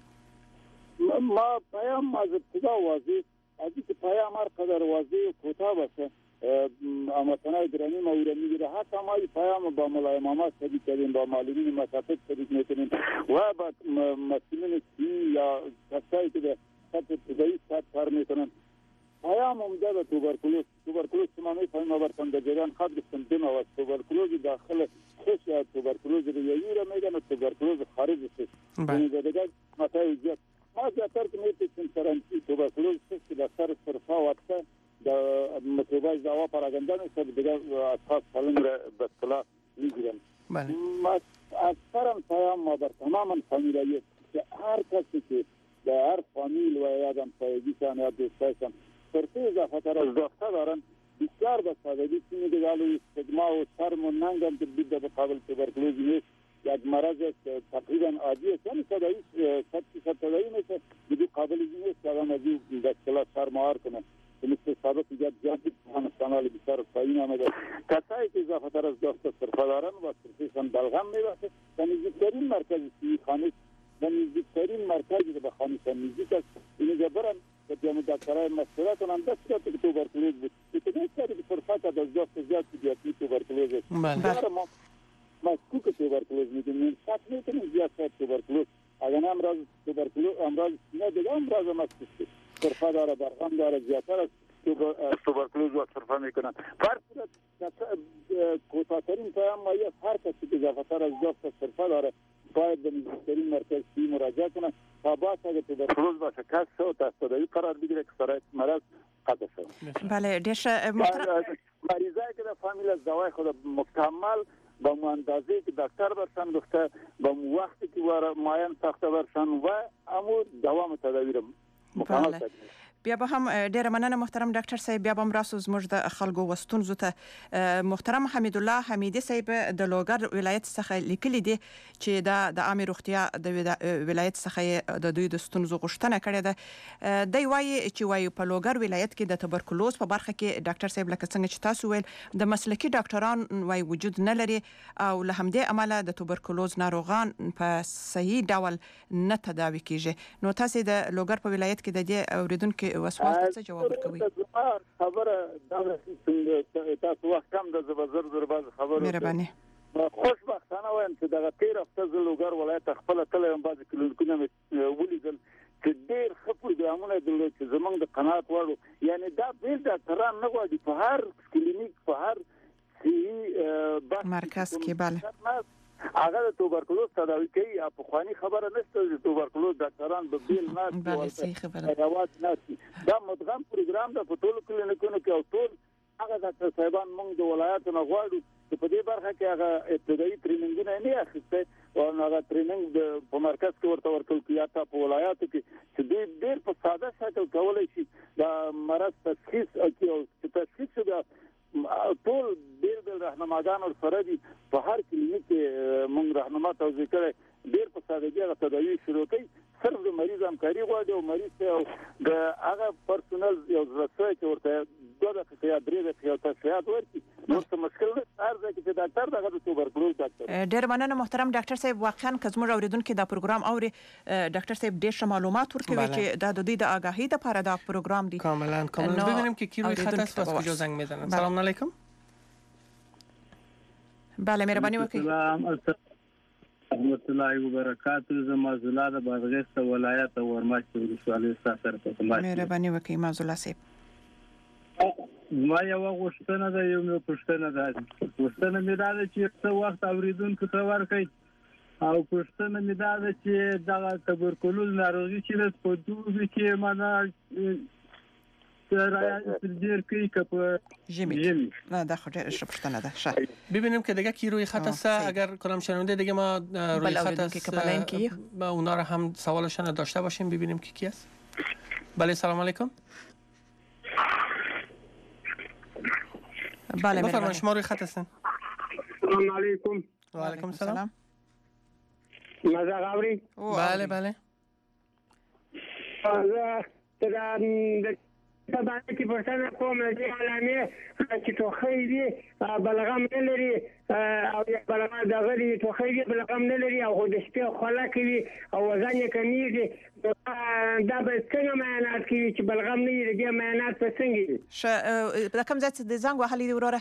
ما پیام از ابتدا واضح از اینکه پیام هر قدر واضح و کوتاه باشه اما تنها گرانی موره میگیره. حتی ما این پیام با ملایمامات شدید کردیم، با معلمین مسافت شدید میکنیم و با مسئولین سی یا کسایی که به سطح ابتدایی سطح کار میکنن. پیام عمده به توبرکلوز شما میفهمیم آورتن در جریان خود گفتن دو نوع است، توبرکلوز داخل خش یا توبرکلوز ریایی را میگن و توبرکلوز خارج خش. این دیگر متای زیاد ما زیادتر که میتونیم سرانچی توبرکلوز که در سر صرفا وقتا در مطلوبه دعوا پراگنده میشه دیگر اشخاص سالم را به اصطلاح میگیرن. ما اکثرا پیام ما بر تماما فامیلایی که هر کسی که در هر فامیل و یادم سایگیشان یا دوستایشان سرطه اضافه تر از داخته دارن بسیار به سادگی چینی دیگه علوی استگما و شرم و ننگ هم که بیده به قابل توبرکلوزی نیست، یک مرض تقریبا عادی است، یعنی تدایی میشه بدی قابلی نیست که آدم از این به اصطلاح شرموار کنه که مثل ثابت ایجاد جادی افغانستان بسیار پایین آمده. کسایی که اضافه تر از داخته صرفه دارن و صرفهشان بلغم میباشه و نزدیکترین مرکز سیوی خانه و نزدیکترین مرکزی که به خانهشان نزدیک است اینجا برن که جامعه دکترهای مشوره کنن دست که توبرکلوز بود که نیست که فرصت از دست زیاد که توبرکلوز است. ما مشکوک توبرکلوز میدونیم، شک میکنیم زیاد توبرکلوز اگر امراض توبرکلوز امراض نه دیگه امراض مشکوک است، صرفه داره، برغم داره، زیادتر از توبرکلوز و صرفه میکنن. فرق کوتاه‌ترین پیام ما است هر کسی که اضافه‌تر از دست صرفه داره باید به نزدیکترین مرکز سی مراجعه کنه تا باید اگه توبرکلوز باشه کس شو تا تداوی قرار بگیره که سرایت مرض قطع شد. بله دیش محترم مریضایی که در فامیل از دوای خود مکمل با اندازه‌ای که دکتر برشان گفته با وقتی که معاین ساخته برشان و امو دوام تداوی رو مکمل تداوی. بیا به هم ډیره مننه محترم ډاکټر صاحب. بیا به هم راسو زموږ د خلکو وستونزو ته محترم حمید الله حمیدی صاحب د لوګر ولایت څخه لیکلي دي چې د عامه روغتیا د ولایت څخه د دوی د ستونزو غوښتنه کړې ده. دی وایي چې وایي په لوګر ولایت کې د توبرکلوز په برخه کې ډاکټر صاحب لکه څنګه چې تاسو ویل د مسلکي ډاکټران وایي وجود نه لري او له همدې امله د توبرکلوز ناروغان په صحیح ډول نه تداوي کیږي. نو تاسو د لوګر په ولایت کې د دې اوریدونکو وسوال څه جواب ورکوي؟ خبره دا تاسو وخت کم د زبر باز خبره مهرباني خوشبختانه وایم چې دغه تیر هفته د لوګر ولایت خپل کله هم باز کلینیکونه ولیدل چې ډېر ښه پروګرامونه درلود چې زمونږ د قناعت وړ، یعنی دا بیل ډاکټران نه غواړي په هر کلینیک په هر مرکز کې بله هغه د توبرکلوز تداوی کوي. په خواني خبره نشته د توبرکلوز ډاکټران به بیل نه بله صحیح خبره دا مدغم پروګرام د په ټولو کلینیکونو کې او ټول هغه ډاکټر صاحبان موږ د ولایتو نه غواړو چې په دې برخه کې هغه ابتدایي ټریننګونه نه اخیسته او هغه ټریننګ په مرکز کې ورته ورکول کیږي تا په ولایتو کې چې ډېر په ساده شکل کولای شي د مرض تشخیص او تشخیص د ټول بیل راهنماګان او سره دي په هر کلینیک کې موږ راهنما توضیح کړي ډېر په سادهګي هغه تداوی شروع کوي. صرف د مریض همکاري غواړي او مریض ته د هغه پرسونل یو ځای چې ورته 2 دقیقې یا 3 دقیقې تشریحات ورکړي نو څه مشکل نه ارزه چې ډاکټر دغه د توبرکلوز ډاکټر ډېر مننه محترم ډاکټر صاحب واقعا که زموږ اوریدونکو دا پروګرام اوري ډاکټر صاحب ډېر معلومات ورکوي چې دا د دوی د آگاهی لپاره دا پروګرام دی کاملا ببینیم که کی روی خط است و از کجا زنگ میزنن. سلام علیکم. بله مهرباني وکړئ. سلام رحمت الله و برکاته. زما زولا د بادغیس ولایت ورماش ولسوالۍ سره په تماس. مهرباني وکړئ مازولا صاحب. ما یو غوښتنه ده یو پوښتنه ده مې دا ده چې څه وخت اوریدونکو ته ورکړئ او پوښتنه مې دا ده چې دغه توبرکلوز ناروغي چې په دوبي کې معنا ډیر کوي که په ژمی نه دا خو ډېر ښه پوښتنه ده. ښه ببینیم که دیگه کی روی خط است. اگر کدام شنونده دیگه ما روی خط است با اونا رو هم سوالشان داشته باشیم ببینیم کی است. بله سلام علیکم. بله بفرمایید شما روی خط هستین. سلام علیکم. و علیکم السلام. مزه غوری؟ بله باندې کې پښتنه کوم چې علامه چې توخی دی بلغم نه لري او بلغم دغه دی توخی دی بلغم نه لري او د شپې خوله کوي او وزن یې کمیږي دا به څنګه معنات کوي چې بلغم نه لري د معنات په څنګه دي. د کوم ځای څخه د زنګ وهلي دی وروره؟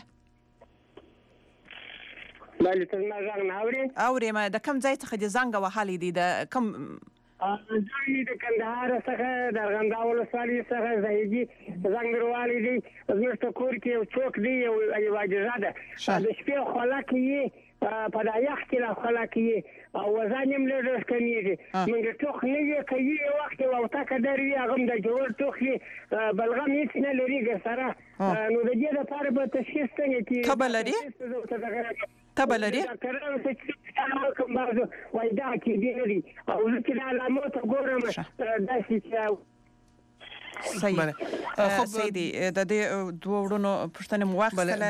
بله ته ما زنګ نه اوري ما د کوم ځای څخه د زنګ وهلي دی د کوم ځای د کندهار څخه د ارغنداو ولسوالۍ څخه زهیدي زنګ دروالی دی. زموږ په کور کې یو څوک دی یو عاجزه ده د شپې خوله کوي په دا یخ کې لا خوله کوي او وزن یې لږ کمیږي موږ ټوخ نه یې کوي یو وخت او تاکه دروي هغه د جوړ ټوخ بلغم هیڅ نه لري سره نو د دې لپاره به تشخیص څنګه کیږي؟ تبه لري کوم بازو وای دا کې دی لري او چې علامات ګورم داسې صحیح خب سیدی د دې دوه وړونو پوښتنه مو واخیستله.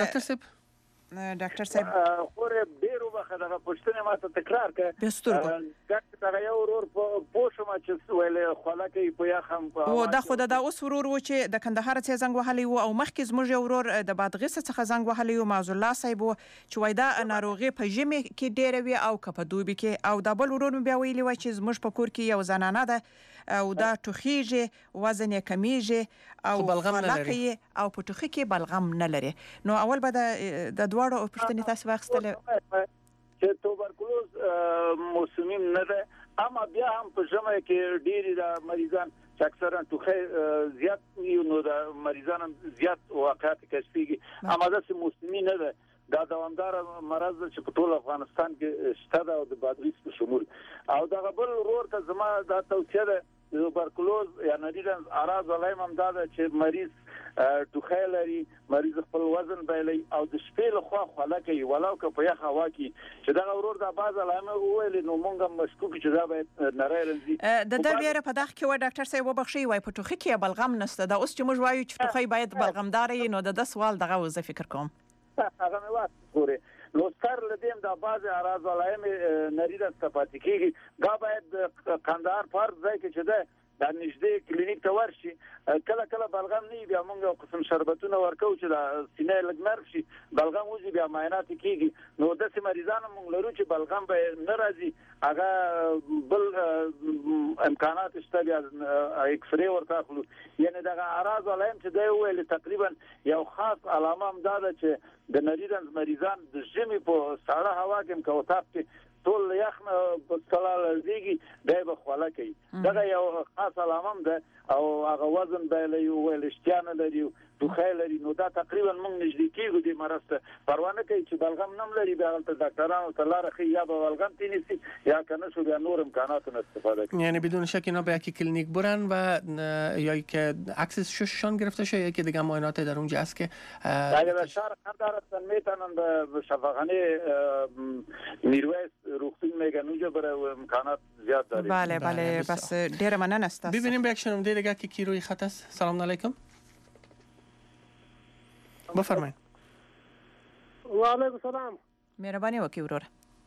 ډاکټر صاحب خورې ډیرو وخت دغه پوښتنه ما ته تکرار کړه ډاکټر یو ورور پوښوم چې ویل خوله کوي په یخم او دا خو دا اوس ورور و چې د کندهار څخه زنګ وهلی و او مخکې زموږ ورور د بادغیس څخه زنګ وهلی و معزالله صاحب چې وای دا ناروغي په ژمي کې ډیره وي او په دوبي کې او دا بل ورور بیا ویلی و چې زموږ په کور کې یو زنانه ده او دا ټوخیږي وزن یې کمیږي او بلغم نه لري او په ټوخي کې بلغم نه لري. نو اول به د دواړو پوښتنې تاسو واخیستله چې توبرکلوز موسمي نه ده اما بیا هم په ژمي کې ډېری د مریضان چې اکثرا ټوخي زیات نو د مریضانو زیات واقعات کشفيږي اما دا موسمي نه ده دا دوامدار مرض چې په ټول افغانستان کې شته ده او د بادغیس په شمول او دا بل ورور ته زما دا توصیه ده توبرکلوز یا نریدن اراز علایم هم دا ده چې مریض ټوخی لري مریض خپل وزن بایلي او د شپې لخوا خوله کوي ولو که په یخ هوا کې چې دا ورور دا باز علامه وویل نو مونږ هم مشکوک چې دا باید نری راځي د دا ویره په دغه کې و ډاکټر صاحب وبخښي وای په ټوخي کې بلغم نشته دا اوس چې موږ وایو چې ټوخی باید بلغمدار وي نو د سوال دغه وظیفه فکر کوم هغه مې واسطوري نو ستر لدیم دا باز اراز علایم نریده استفاده کیږي دا باید کندهار فرض ځای کې چې ده دا نږدې کلینیک ته ورشي کله بلغم نه بیا موږ یو قسم شربتونه ورکو چې دا سینې لږ نرم شي بلغم وځي بیا معاینات کیږي نو د سیمریزانو موږ لرو چې بلغم به نه راځي هغه بل امکانات شته بیا ایکس ری ورته اخلو یعنی دا اراز علایم چې دی ویل تقریبا یو خاص علامه هم دا ده چې د نریدن مریضان د ژمي په ساړه هوا کې کوتاب کې ټول یخ په سلال زیږي دی به خوله کوي دا یو خاص علامه ده او هغه وزن به یو ویل اشتیانه لري ټوخی لري نو دا تقریبا موږ نږدې کېږو د مرض ته پروانه کوي چې بلغم نم لري بیا ته ډاکټرانو ته لاره خي یا به بلغم تینیسی یا کنه شو بیا نور امکانات استفاده کنه یعنی بدون شک اینا به یک کلینیک برن و یا که عکس شششان گرفته شه یا که دیگه معاینات در اونجا است که اگر شهر قندهار میتونن به شفاخانه نیرویس روغتون میگن اونجا برای امکانات زیاد داریم. بله بس ډیر مننه است. ببینیم به یک شنونده دیگه که کی روی خط است. سلام علیکم. بفرمایید. و علیکم السلام. مهرباني وکړئ ورور.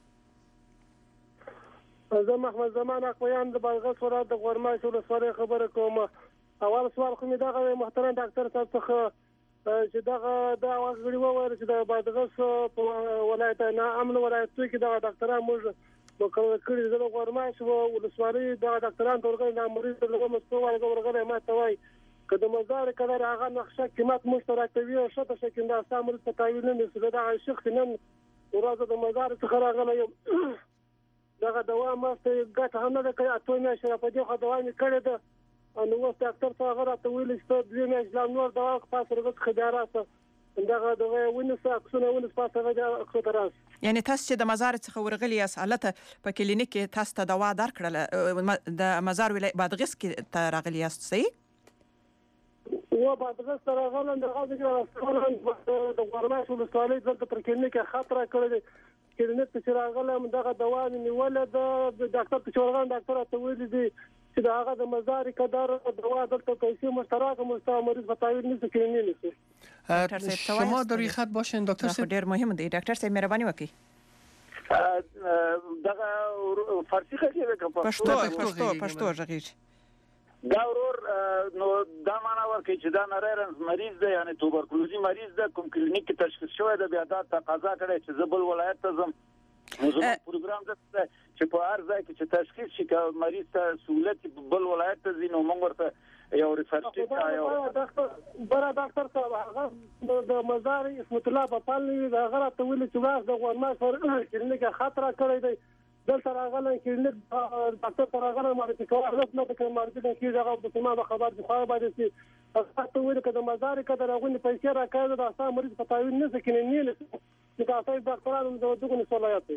زه محمد زمان اقویان د بلغیس ولایت د غورماش ولسوالۍ خبره کوم. اول سوال خو مې دغه محترم ډاکټر صاحب څخه چې دا وګړي وایي چې د بادغیس په ولایت نه امن ولایت کې دا ډاکټران موږ مقرر کړی د غورماش ولسوالۍ د ډاکټران تورغې د مریض له مستوى ورغله ما ته وایي که د مزار کله هغه نقشه قیمت مشترکوي او شته شکل دا سامر په تعویل نه مسله دا شخص نن ورځ د مزار څخه راغلی دا دوا ماسته ګټه هم نه کوي اته نه شي په دې خو دوا نه کړی ده نو وخت ډاکټر څنګه راته ویل چې د دې نه نور دوا خاص رغت خدارات دا دغه ونسه اکسونه ونس پاسه دا اکسوتراس یعنی تاسو چې د مزار څخه ورغلی یاست حالت په کلینیک کې تاسو ته دوا درکړل د مزار ولایت بادغیس کې ته راغلی یاست صحیح و بادغیس ته راغلم د غورماش ولسوالۍ دلته پر کلینیک خطر کړی کلینیک ته راغلم دغه دوا نیول د ډاکټر ته ورغلم ډاکټر ته ویل دي چې دا هغه د مزار کدار دوا دلته پیسې مشترک مستعمل بتاویر نشي کینی نشي ډاکټر صاحب شما در این خط باشین ډاکټر صاحب ډیر مهم دی ډاکټر صاحب مهرباني وکړئ دغه فارسی کې پښتو ژغیر دا ورور نو دا معنا ورکړي چې دا نریرنز مریض دی یعنی توبرکلوزي مریض دی کوم کلینیک کې تشخیص شوی دی بیا دا تقاضا کړي چې زبل ولایت ته زم موږ پروګرام د چې په هر ځای کې چې تشخیص شي که مریض ته سہولت بل ولایت ته ځینو موږ ورته یو ریفرنس کایو ډاکټر صاحب هغه د مزار اسمت الله په پالني دا غره ته ویل چې واخ د غوړما سره کلینیک خطر کړی دی دلته راغله کلینیک ډاکټر سره راغله مارته کوه رسمه د مارته کې دغه په سیمه خبر دی خو باندې چې تاسو ویل چې د مزار کده راغونی پیسې راکړه دا اساسا مریض په تعویل نه سکینې نه چې تاسو ډاکټرانو د دغه نسولایت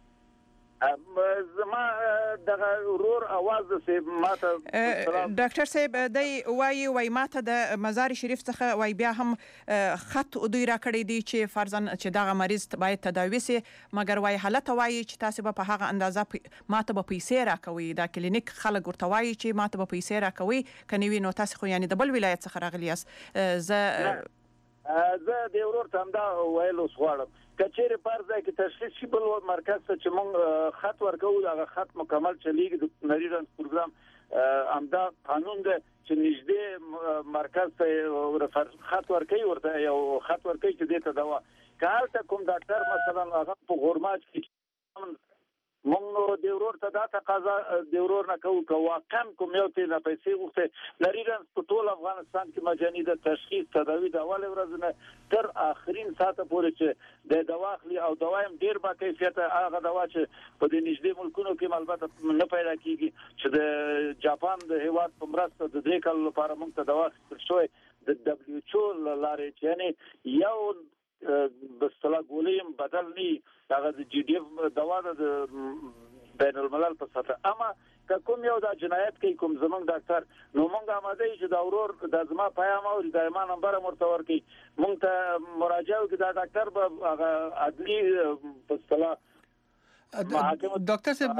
زما دغه ورور आवाज سه ماته ډاکټر صاحب دی وای ماته د مزار شریف څخه وای بیا هم خط دوی را کړی دی چې فرضاً چې دغه مریض باید تداوی سي مګر وای حالت وای چې تاسو په هغه اندازه ماته به پیسې راکوي دا کلینیک خلک ورته وای چې ماته به پیسې راکوي کني وینو تاسو خو یعنی د بل ولایت څخه راغلی یاست زه د ورور ته دا ویلو غواړم کچېره پرځه کې تشخیص شي بل مرکز ته چې مونږ خط ورکو هغه خط مکمل چلیږي د نریرنز پروګرام امدا قانون ده چې نږدې مرکز ته خط ورکوي ورته یو خط ورکوي چې دې ته دوا کارته کوم ډاکټر مثلا هغه په غورماش کې مونږ د ورور ته دا تقاضا د ورور نه کوو کم کوم یو ته پیسې غوښته نریرنز په ټول افغانستان کې مجاني د تشخیص تداوی د اول ورځ نه تر اخرین ساعته پورې چې د دوا اخلي او دوایم ډیر با کیفیت هغه دوا چې په دې نږدې ملکونو کې البته نه پیدا کیږي چې د جاپان د هیواد په مرسته د 3 کال لپاره موږ ته دوا شوی د WHO لارې یعنی یو بستلا ګولیم بدل ني هغه د GDF دوا د بین الملل په سطح اما کوم یو د جنایت کوي کوم زمونږ ډاکټر نو مونږ آماده یو چې دا ورور د زما پیغام او د ایمان نمبر مرتور کوي مونږ ته مراجعه وکړه دا ډاکټر به هغه عدلي بستلا دکتر صاحب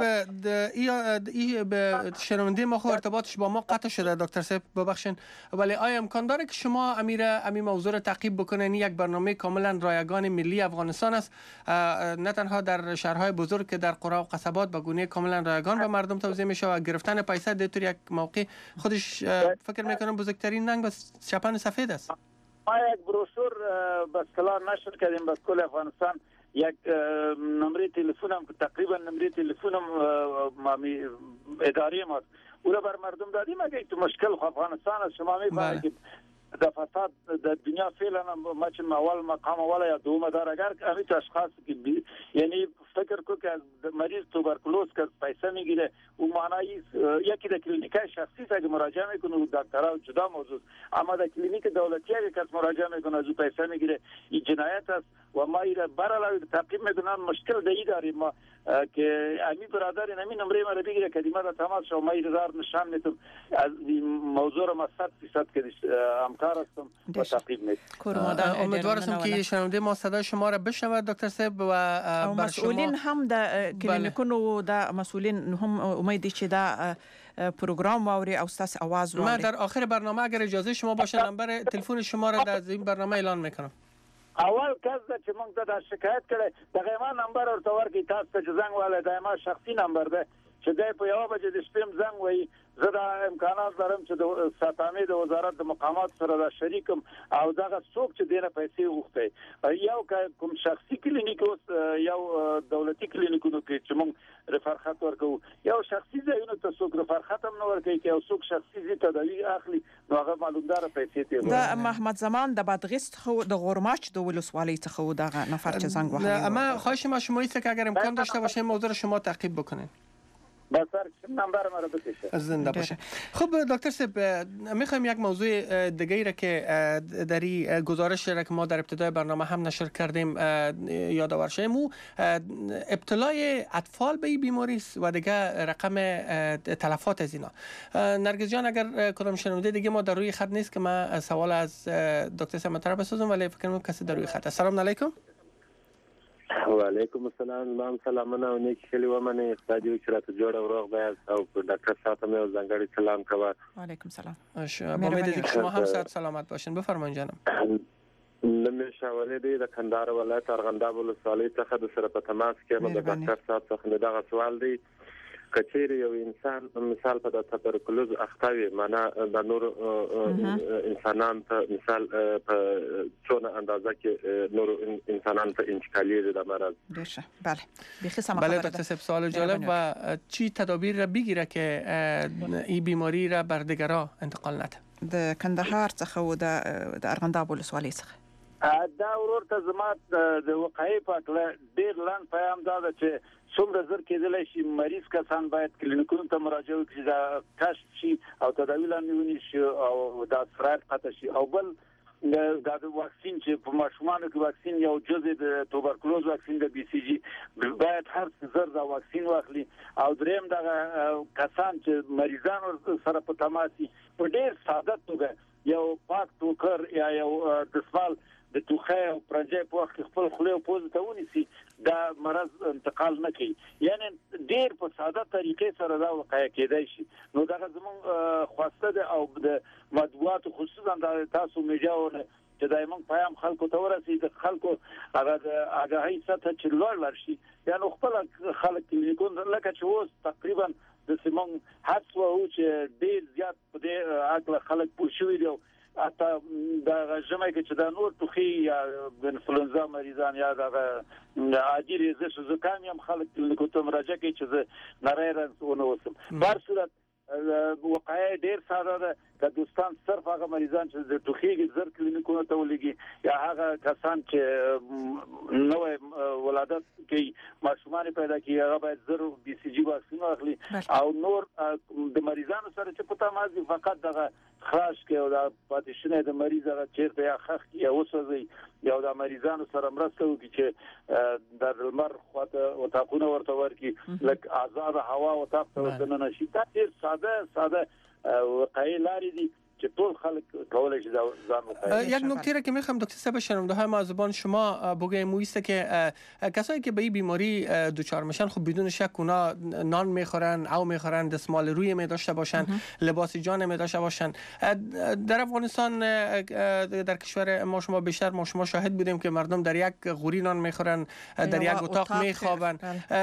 به شنونده ما خو ارتباطش با ما قطع شده دکتر صاحب ببخشید ولی آیا امکان داره که شما امی موضوع را تعقیب بکنین یک برنامه کاملا رایگان ملی افغانستان است نه تنها در شهرهای بزرگ که در قرا و قصبات به گونه کاملا رایگان به مردم توزیع میشه و گرفتن پیسه در یک موقع خودش فکر میکنم بزرگترین ننگ بس چپن سفید است ما یک بروشور به اصطلاح نشر کردیم به کل افغانستان یک نمره تلفنم تقریبا نمره تلفنم اداره ما او را بر مردم دادیم اگه تو مشکل افغانستان است شما میفهمید که د فساد د دنیا فعلا ما چې اول مقام ولا یا دوم دار اگر امیت اشخاص کی یعنی فکر کو که مریض توبرکلوز که پیسه میگیره او معنی یکی د کلینیک شخصی ته مراجعه میکنه دکترها جدا موضوع اما د کلینیک دولتی اگه کس مراجعه میکنه از پیسه میگیره این جنایت است و ما ایره برای تعقیب میکنن مشکل دی داریم ما که امی برادر نمی نمره ما بگیره کلمه را تماس شو ما ایره دار نشان میتم از این موضوع ما 100% که همکار هستم و تعقیب میکنم امیدوار هستم که شنونده ما صدای شما را بشنود دکتر صاحب و مسئولین هم د کلینیکونو د مسئولین هم امیدی چې دا پروگرام واوري او ستاسو आवाज واوري. من در آخر برنامه اگر اجازه شما باشه نمبر تلفن شما را در این برنامه اعلان میکنم. اول کس چې موږ ته شکایت کړي دغه ما نمبر ورته ورکړي تاسو ته زنګ والے دایمه شخصي نمبر ده چې دای په 1 بجې د شپې زنګ وایي زه دا امکانات لرم چې د ساتامې د وزارت د مقامات سره دا شریکم او دغه څوک چې دینه پیسې وغوښتي یو کوم شخصي کلینیک اوس یو دولتي کلینیکونو کې چې موږ رفرخت ورکو یو شخصي ځایونو ته څوک رفرخت هم نه ورکوي چې یو څوک شخصي تداوی اخلي نو هغه معلومدار پیسې ته د محمد زمان د بادغیس خو د غورماچ د ولسوالۍ څخه دغه نفر چې زنګ وهلی اما خواهش ما شما است که اگر امکان داشته باشه موضوع رو شما تعقیب بکنین. بسر نمبر ما رو بکشه. زنده باشه. خب دکتر صاحب میخوایم یک موضوع دیگه را که در این گزارش را که ما در ابتدای برنامه هم نشر کردیم یادآور شیم ابتلای اطفال به این بیماری است و دیگه رقم تلفات از اینا. نرگس جان اگر کدام شنونده دیگه ما در روی خط نیست که من سوال از دکتر صاحب طرف بسازم ولی فکر کنم کسی در روی خط. السلام علیکم. و علیکم السلام مام سلامونه او نیک خلی و من استادیو چرته جوړ او روغ بیاست او ډاکټر صاحب مې زنګړی سلام کوم. و علیکم السلام. با امید که شما هم صحت سلامت باشین. بفرمایید جانم. نمې شاولې دی د کندهار ولایت ارغنداب ولسوالۍ څخه د سره په تماس کې نو د ډاکټر صاحب څخه دغه سوال دی کچېری یو انسان مثال په د تبرکلوز اختاوي معنا د نور انسانان ته مثال په څونه اندازه کې نور انسانان ته انتقالی د مرض باشه بله بخی سم بله دکتر صاحب سوال جالب و چی تدابیر را بگیره که این بیماری را بر دیگران انتقال نده د کندهار څخه و د ارغنداب ولسوالۍ څخه دا ورته زما د وقایع په اړه ډیر لاند پیغام دا چې څومره زر کېدلی شي مریض کسان باید کلینیکونو ته مراجعه وکړي دا کشف شي او تداوی لاندې ونیول شي او دا سرایت قطع شي او بل دا د واکسین چې په ماشومانو کې واکسین یو جزء د توبرکلوز واکسین د بي سي جي باید هر زر دا واکسین واخلي او دریم دا کسان چې مریضانو سره په تماسي په ډیر ساده توګه یو پاک ټوکر یا یو دسمال د توخه او پرځای په وخت خپل خله او پوز ته ونیسي دا مرض انتقال نه کوي یعنی ډیر په ساده طریقې سره دا وقایع کېدای شي نو دا زموږ خواسته ده او د مدوات خصوصا د تاسو میډیاونه چې دایمن پیغام خلکو ته ورسي د خلکو هغه د اگاهی سطح چې لوړ شي یعنی خپل خلک کلینیکون لکه چې اوس تقریبا د سیمون حسو او چې ډیر زیات په دې عقل خلک پوښوي دی اته دا ژمه کې چې دا نور توخي یا انفلونزا مریضان یا دا عادي ریزش زکام هم خلک کلینیکو ته مراجعه کوي چې نری رنسونه وسم بهر صورت وقایع ډیر ساده ده که دوستان صرف هغه مریضان چې د توخي زر کلینیکونو ته ولګي یا هغه کسان چې نوې ولادت کوي ماشومان پیدا کوي هغه باید زر بي سي جي واکسین واخلي او نور د مریضانو سره چې په تماس فقط دغه خلاص کې او د پاتیشنه د مریض هغه چیرته یا خخ یا وسوځي یا د مریضانو سره مرسته وکړي چې د لمر خواته او تاقونه ورته ورکی لکه آزاد هوا او تاق ته ورننه شي دا ډیر ساده وقایع لري دي که طول خلق کولای شي ځان وکړي یک نکته را که میخوام دکتر صاحب شنونده های ما از زبان شما بگویم مویسته که کسایی که به این بیماری دچار میشن خب بدون شک اونا نان میخورن او میخورن دستمال روی می داشته باشن لباس جان می داشته باشن در افغانستان در کشور ما شما بیشتر ما شما شاهد بودیم که مردم در یک غوری نان میخورن در یک اتاق میخوابن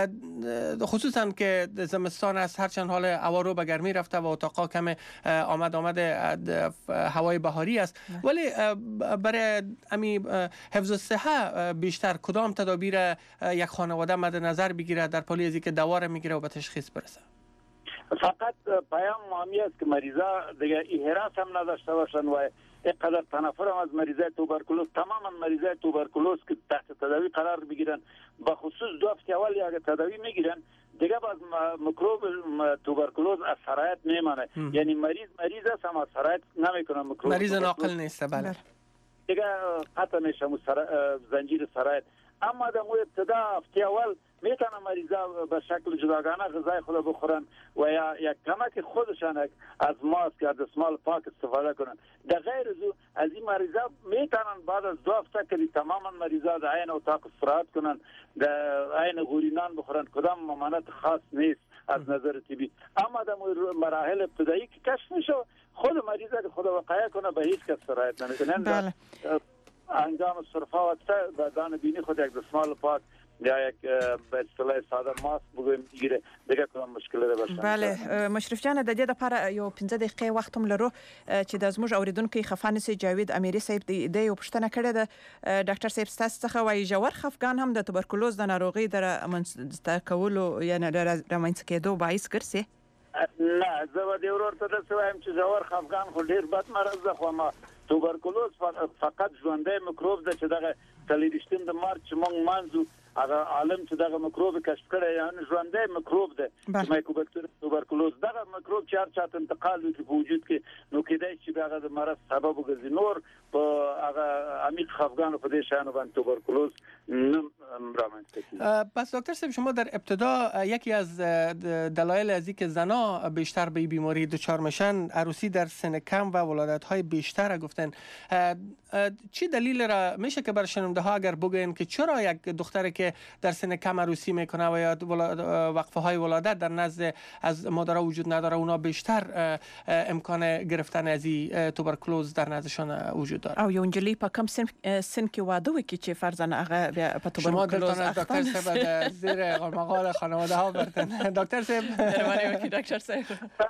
خصوصا که زمستان است هرچند حال هوا رو به گرمی رفته و اتاقا کم آمده هوای بهاری است ولی برای حفظ صحه بیشتر کدام تدابیر یک خانواده مد نظر بگیره در پالی از اینکه دوا را میگیره و به تشخیص برسه فقط پیام مهمی است که مریضا دیگه احراس هم نداشته باشن و اینقدر تنفر هم از مریضای توبرکلوز تماما مریضای توبرکلوز که تحت تداوی قرار میگیرن به خصوص 2 هفته اول اگه تداوی میگیرن دیگه باز میکروب توبرکلوز از سرایت نمیمانه یعنی مریض است اما سرایت نمیکنه میکروب مریض ناقل نیست بله دیگه قطع میشه زنجیر سرایت اما در ابتدا هفته اول میتونه مریضا به شکل جداگانه غذای خود بخورن و یا یک کمک خودشان از ماسک یا دستمال پاک استفاده کنن در غیر از این مریضا میتونن بعد از 2 هفته که تماما مریضا در عین اتاق استراحت کنن در عین غورینان بخورن کدام ممانعت خاص نیست از نظر طبی اما در مراحل ابتدایی که کشف میشه خود مریضا که خود وقایع کنه به هیچ کس سرایت نمیکنن انجام صرفه و بدن بینی خود یک دستمال پاک یا یک به اصطلاح ساده ماسک بگویم دیگه کدام مشکل باشه. بله مشرف جان د دې لپاره یو 15 دقیقې وخت هم لرو چې د زموږ اوریدونکو خفانس جاوید امیری صاحب د یو پښتنه کړې ده ډاکټر صاحب ستاسو څخه وایي جوړ خفګان هم د توبرکلوز د ناروغي در منځته کولو یا نه رامنځته کېدو باعث ګرځي. نه زه د ورور ته د سوایم چې جوړ خفګان خو ډیر بد مرض ده خو ما توبرکلوز فقط ژوندۍ میکروب ده چې دغه 23 د مارچ مونږ مانځو هغه عالم چې دغه میکروب کشف کړی یعنی ژوندۍ میکروب ده مایکوبکتر توبرکلوز دغه میکروب چې هر چاته انتقال وکړي په وجود کې نو کېدای شي دغه د مرض سبب وګرځي. نور په هغه عمیق خفګان په دې شانو باندې توبرکلوز رامنځته کیږي. پس دکتر صاحب شما در ابتدا یکی از دلایل از اینکه زنا بیشتر به بیماری دچار میشن عروسی در سن کم و ولادت‌های بیشتر گفتن. چی دلیل را میشه که بر شنونده ها اگر بگوین که چرا یک دختری که در سن کم عروسی میکنه و یا وقفه های ولادت در نزد از مادرها وجود نداره اونا بیشتر امکان گرفتن از این توبرکلوز در نزدشان وجود داره؟ او یو انجلی په کم سن کې واده وکړي چې فرضاً هغه په توبرکلوز دکتر صاحب زیر مقال خانواده ها بردن. دکتر صاحب دکتر صاحب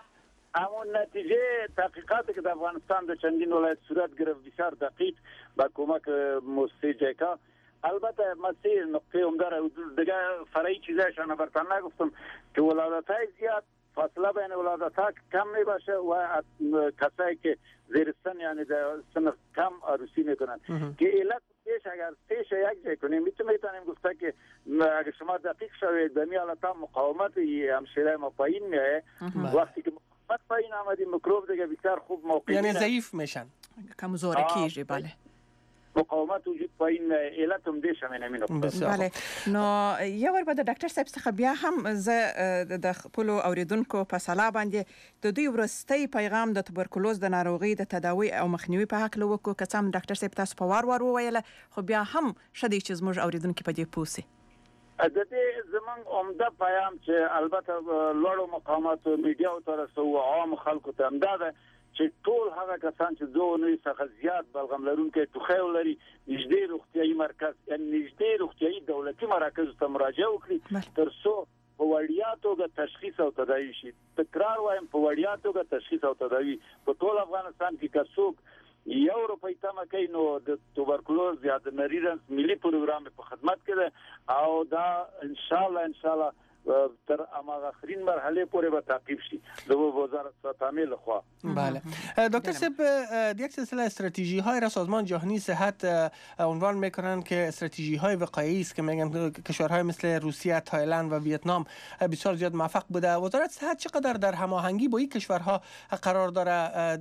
همون نتیجه تحقیقاتی که در افغانستان در چندین ولایت صورت گرفت بسیار دقیق با کمک موسسه جیکا. البته مسیر نقطه عمده دیگه فرعی چیزایشان برتن نگفتم که ولادت‌های زیاد فاصله بین ولادت‌ها کم می باشه و کسایی که زیر سن یعنی در سن کم عروسی میکنن که علت پیش اگر پیش یک جای کنیم میتونیم گفته که اگر شما دقیق شوید به می حالتا مقاومت همشیره ما پایین میایه وقتی که مقاومت پایین آمدی میکروب دیگه بسیار خوب موقعی یعنی ضعیف میشن کمزور کیږي. بله مقاومت وجود پایین علت هم دیش همین نقطه. بله نو یو ور به د ډاکټر صاحب څخه بیا هم زه د خپل اوریدونکو په سلا باندې د دوی ورستۍ پیغام د توبرکلوز د ناروغي د تداوی او مخنیوي په حق لوکو که څم ډاکټر صاحب تاسو په وار وویل خو بیا هم شدي چې زموږ اوریدونکو په دې پوسي د دې زمونږ عمده پیغام چې البته لوړو مقامات میډیا او ترسو او عام خلکو ته امداده چې ټول هغه کسان چې زونه څخه زیات بلغم لرونکي توخیل لري نږدې روغتيایي مرکز یعنی نږدې روغتيایي دولتي مراکز ته مراجعه وکړي ترڅو په وړیا توګه تشخیص او تداوی شي. تکرار وایم په وړیا توګه تشخیص او تداوی په ټول افغانستان کې کڅوک یو روپۍ تمه کوي نو د توبرکلوز یا د نریرنس ملي پروګرام په خدمت کې ده او دا ان شاء الله تر اما آخرین مرحله پورې به تعقیب شي د وزارت صحت لخوا. بله دکتر صاحب یک سلسله استراتژی های را سازمان جهانی صحت عنوان میکنن که استراتژی های وقایعی است که میگن کشورهای مثل روسیه، تایلند و ویتنام بسیار زیاد موفق بوده. وزارت صحت چقدر در هماهنگی با این کشورها قرار داره؟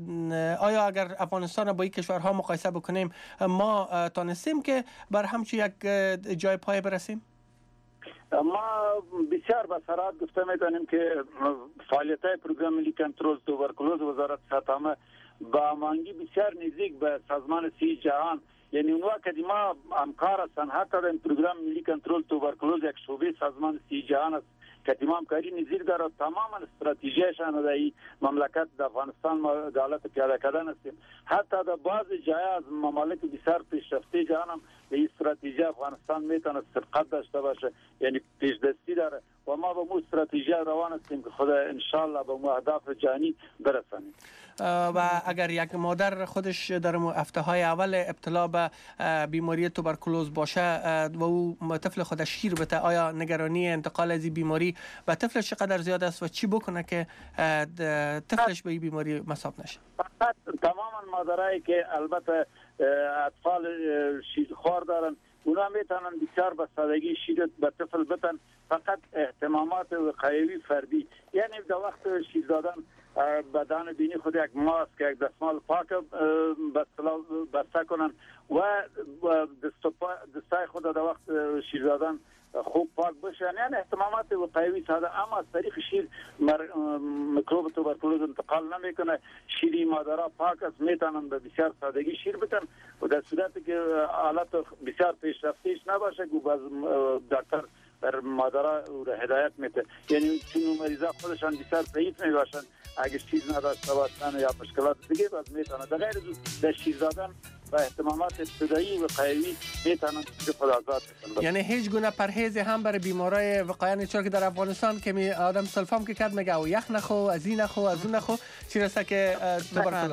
آیا اگر افغانستان با این کشورها مقایسه بکنیم ما تانستیم که بر همچین یک جای پای برسیم؟ ما بسیار با صراحت گفته میتونیم که فعالیت‌های پروگرام ملی کنترل توبرکلوز وزارت صحت با هماهنگی بسیار نزدیک به سازمان صحت جهان یعنی اون وقت ما همکار هستند حتی در پروگرام ملی کنترل توبرکلوز یک شعبه سازمان صحت جهان است که تمام کاری نزدیک داره تمام استراتژیشان در این مملکت در افغانستان ما دولت پیاده کردن هستیم. حتی در بعض جای از ممالک بسیار پیشرفته جهان هم به استراتژی افغانستان میتونه سبقت داشته باشه یعنی پیشدستی داره و ما به مو استراتژی روان هستیم که خدا ان شاء الله به اهداف جهانی برسانیم. و اگر یک مادر خودش در هفته‌های اول ابتلا به بیماری توبرکلوز باشه و او طفل خودش شیر بده آیا نگرانی انتقال از این بیماری و طفلش چقدر زیاد است و چی بکنه که طفلش به این بیماری مصاب نشه؟ تماما مادرایی که البته اطفال شیرخوار دارن اونا میتونن بسیار به سادگی شیر به طفل بدن فقط اهتمامات وقایوی فردی یعنی در وقت شیر دادن بدن بینی خود یک ماسک یک دستمال پاک بسته کنن و دستای خود در وقت شیر دادن خوب پاک بشن یعنی اهتمامات وقایوی ساده اما از طریق شیر میکروب توبرکلوز انتقال نمیکنه. شیری مادرها پاک است میتونن به بسیار سادگی شیر بدن و در صورتی که حالت بسیار پیشرفته‌اش نباشه که باز دکتر بر مادرها هدایت میده یعنی چون مریضا خودشان بسیار ضعیف میباشن اگه چیز نداشته باشن یا مشکلات دیگه باز میتونه در غیر از شیر دادن و اهتمامات ابتدایی وقایوی میتونن خود آزاد بشن. یعنی هیچ گونه پرهیز هم برای بیماری وقایع چون که در افغانستان که می آدم سلفام که کرد میگه او یخ نخو از این نخو از اون نخو چی رسه که توبرکولوز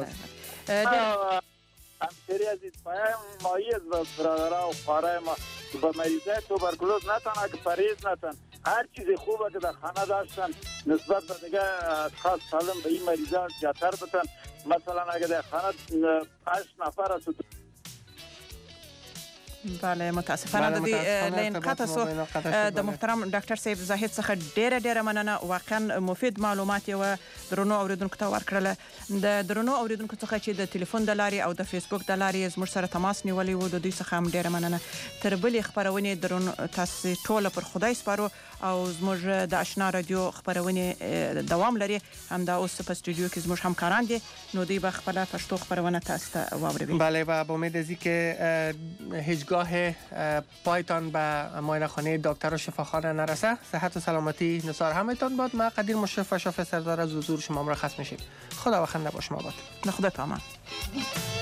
همسری از پایم مایی از برادرها و خواهرای ما با مریضه توبرکولوز نتن که پرهیز نتن هر چیز خوبه که در خانه داشتن نسبت به دیگه اشخاص سالم به این مریضه زیادتر بتن. مثلا اگه در خانه 8 نفر است بله متاسفانه د لین قطع سو د محترم ډاکټر صاحب زاهد څخه ډیره مننه واقعا مفید معلومات یو درنو اوریدونکو ته ورکړل د درنو اوریدونکو څخه چې د ټلیفون د لارې او د فیسبوک د لارې زموږ سره تماس نیولې وو د دوی څخه هم ډیره مننه تر بلې خبرونه درنو تاسو ټول پر خدای سپارو او زموږ د آشنا رادیو خبرونه دوام لري هم دا اوس په استودیو کې زموږ همکاران دي نو دوی به خپل پښتو خبرونه تاسو ته واوروي. بله و با امید از اینکه هیچگاه پایتان به معاینه خانه دکتر و شفاخانه نرسه. صحت و سلامتی نثار همتان باد. ما قدیر مشرف و شافع سردار از حضور شما مرخص میشیم. خدا بخنده با شما باد. خدا پامان.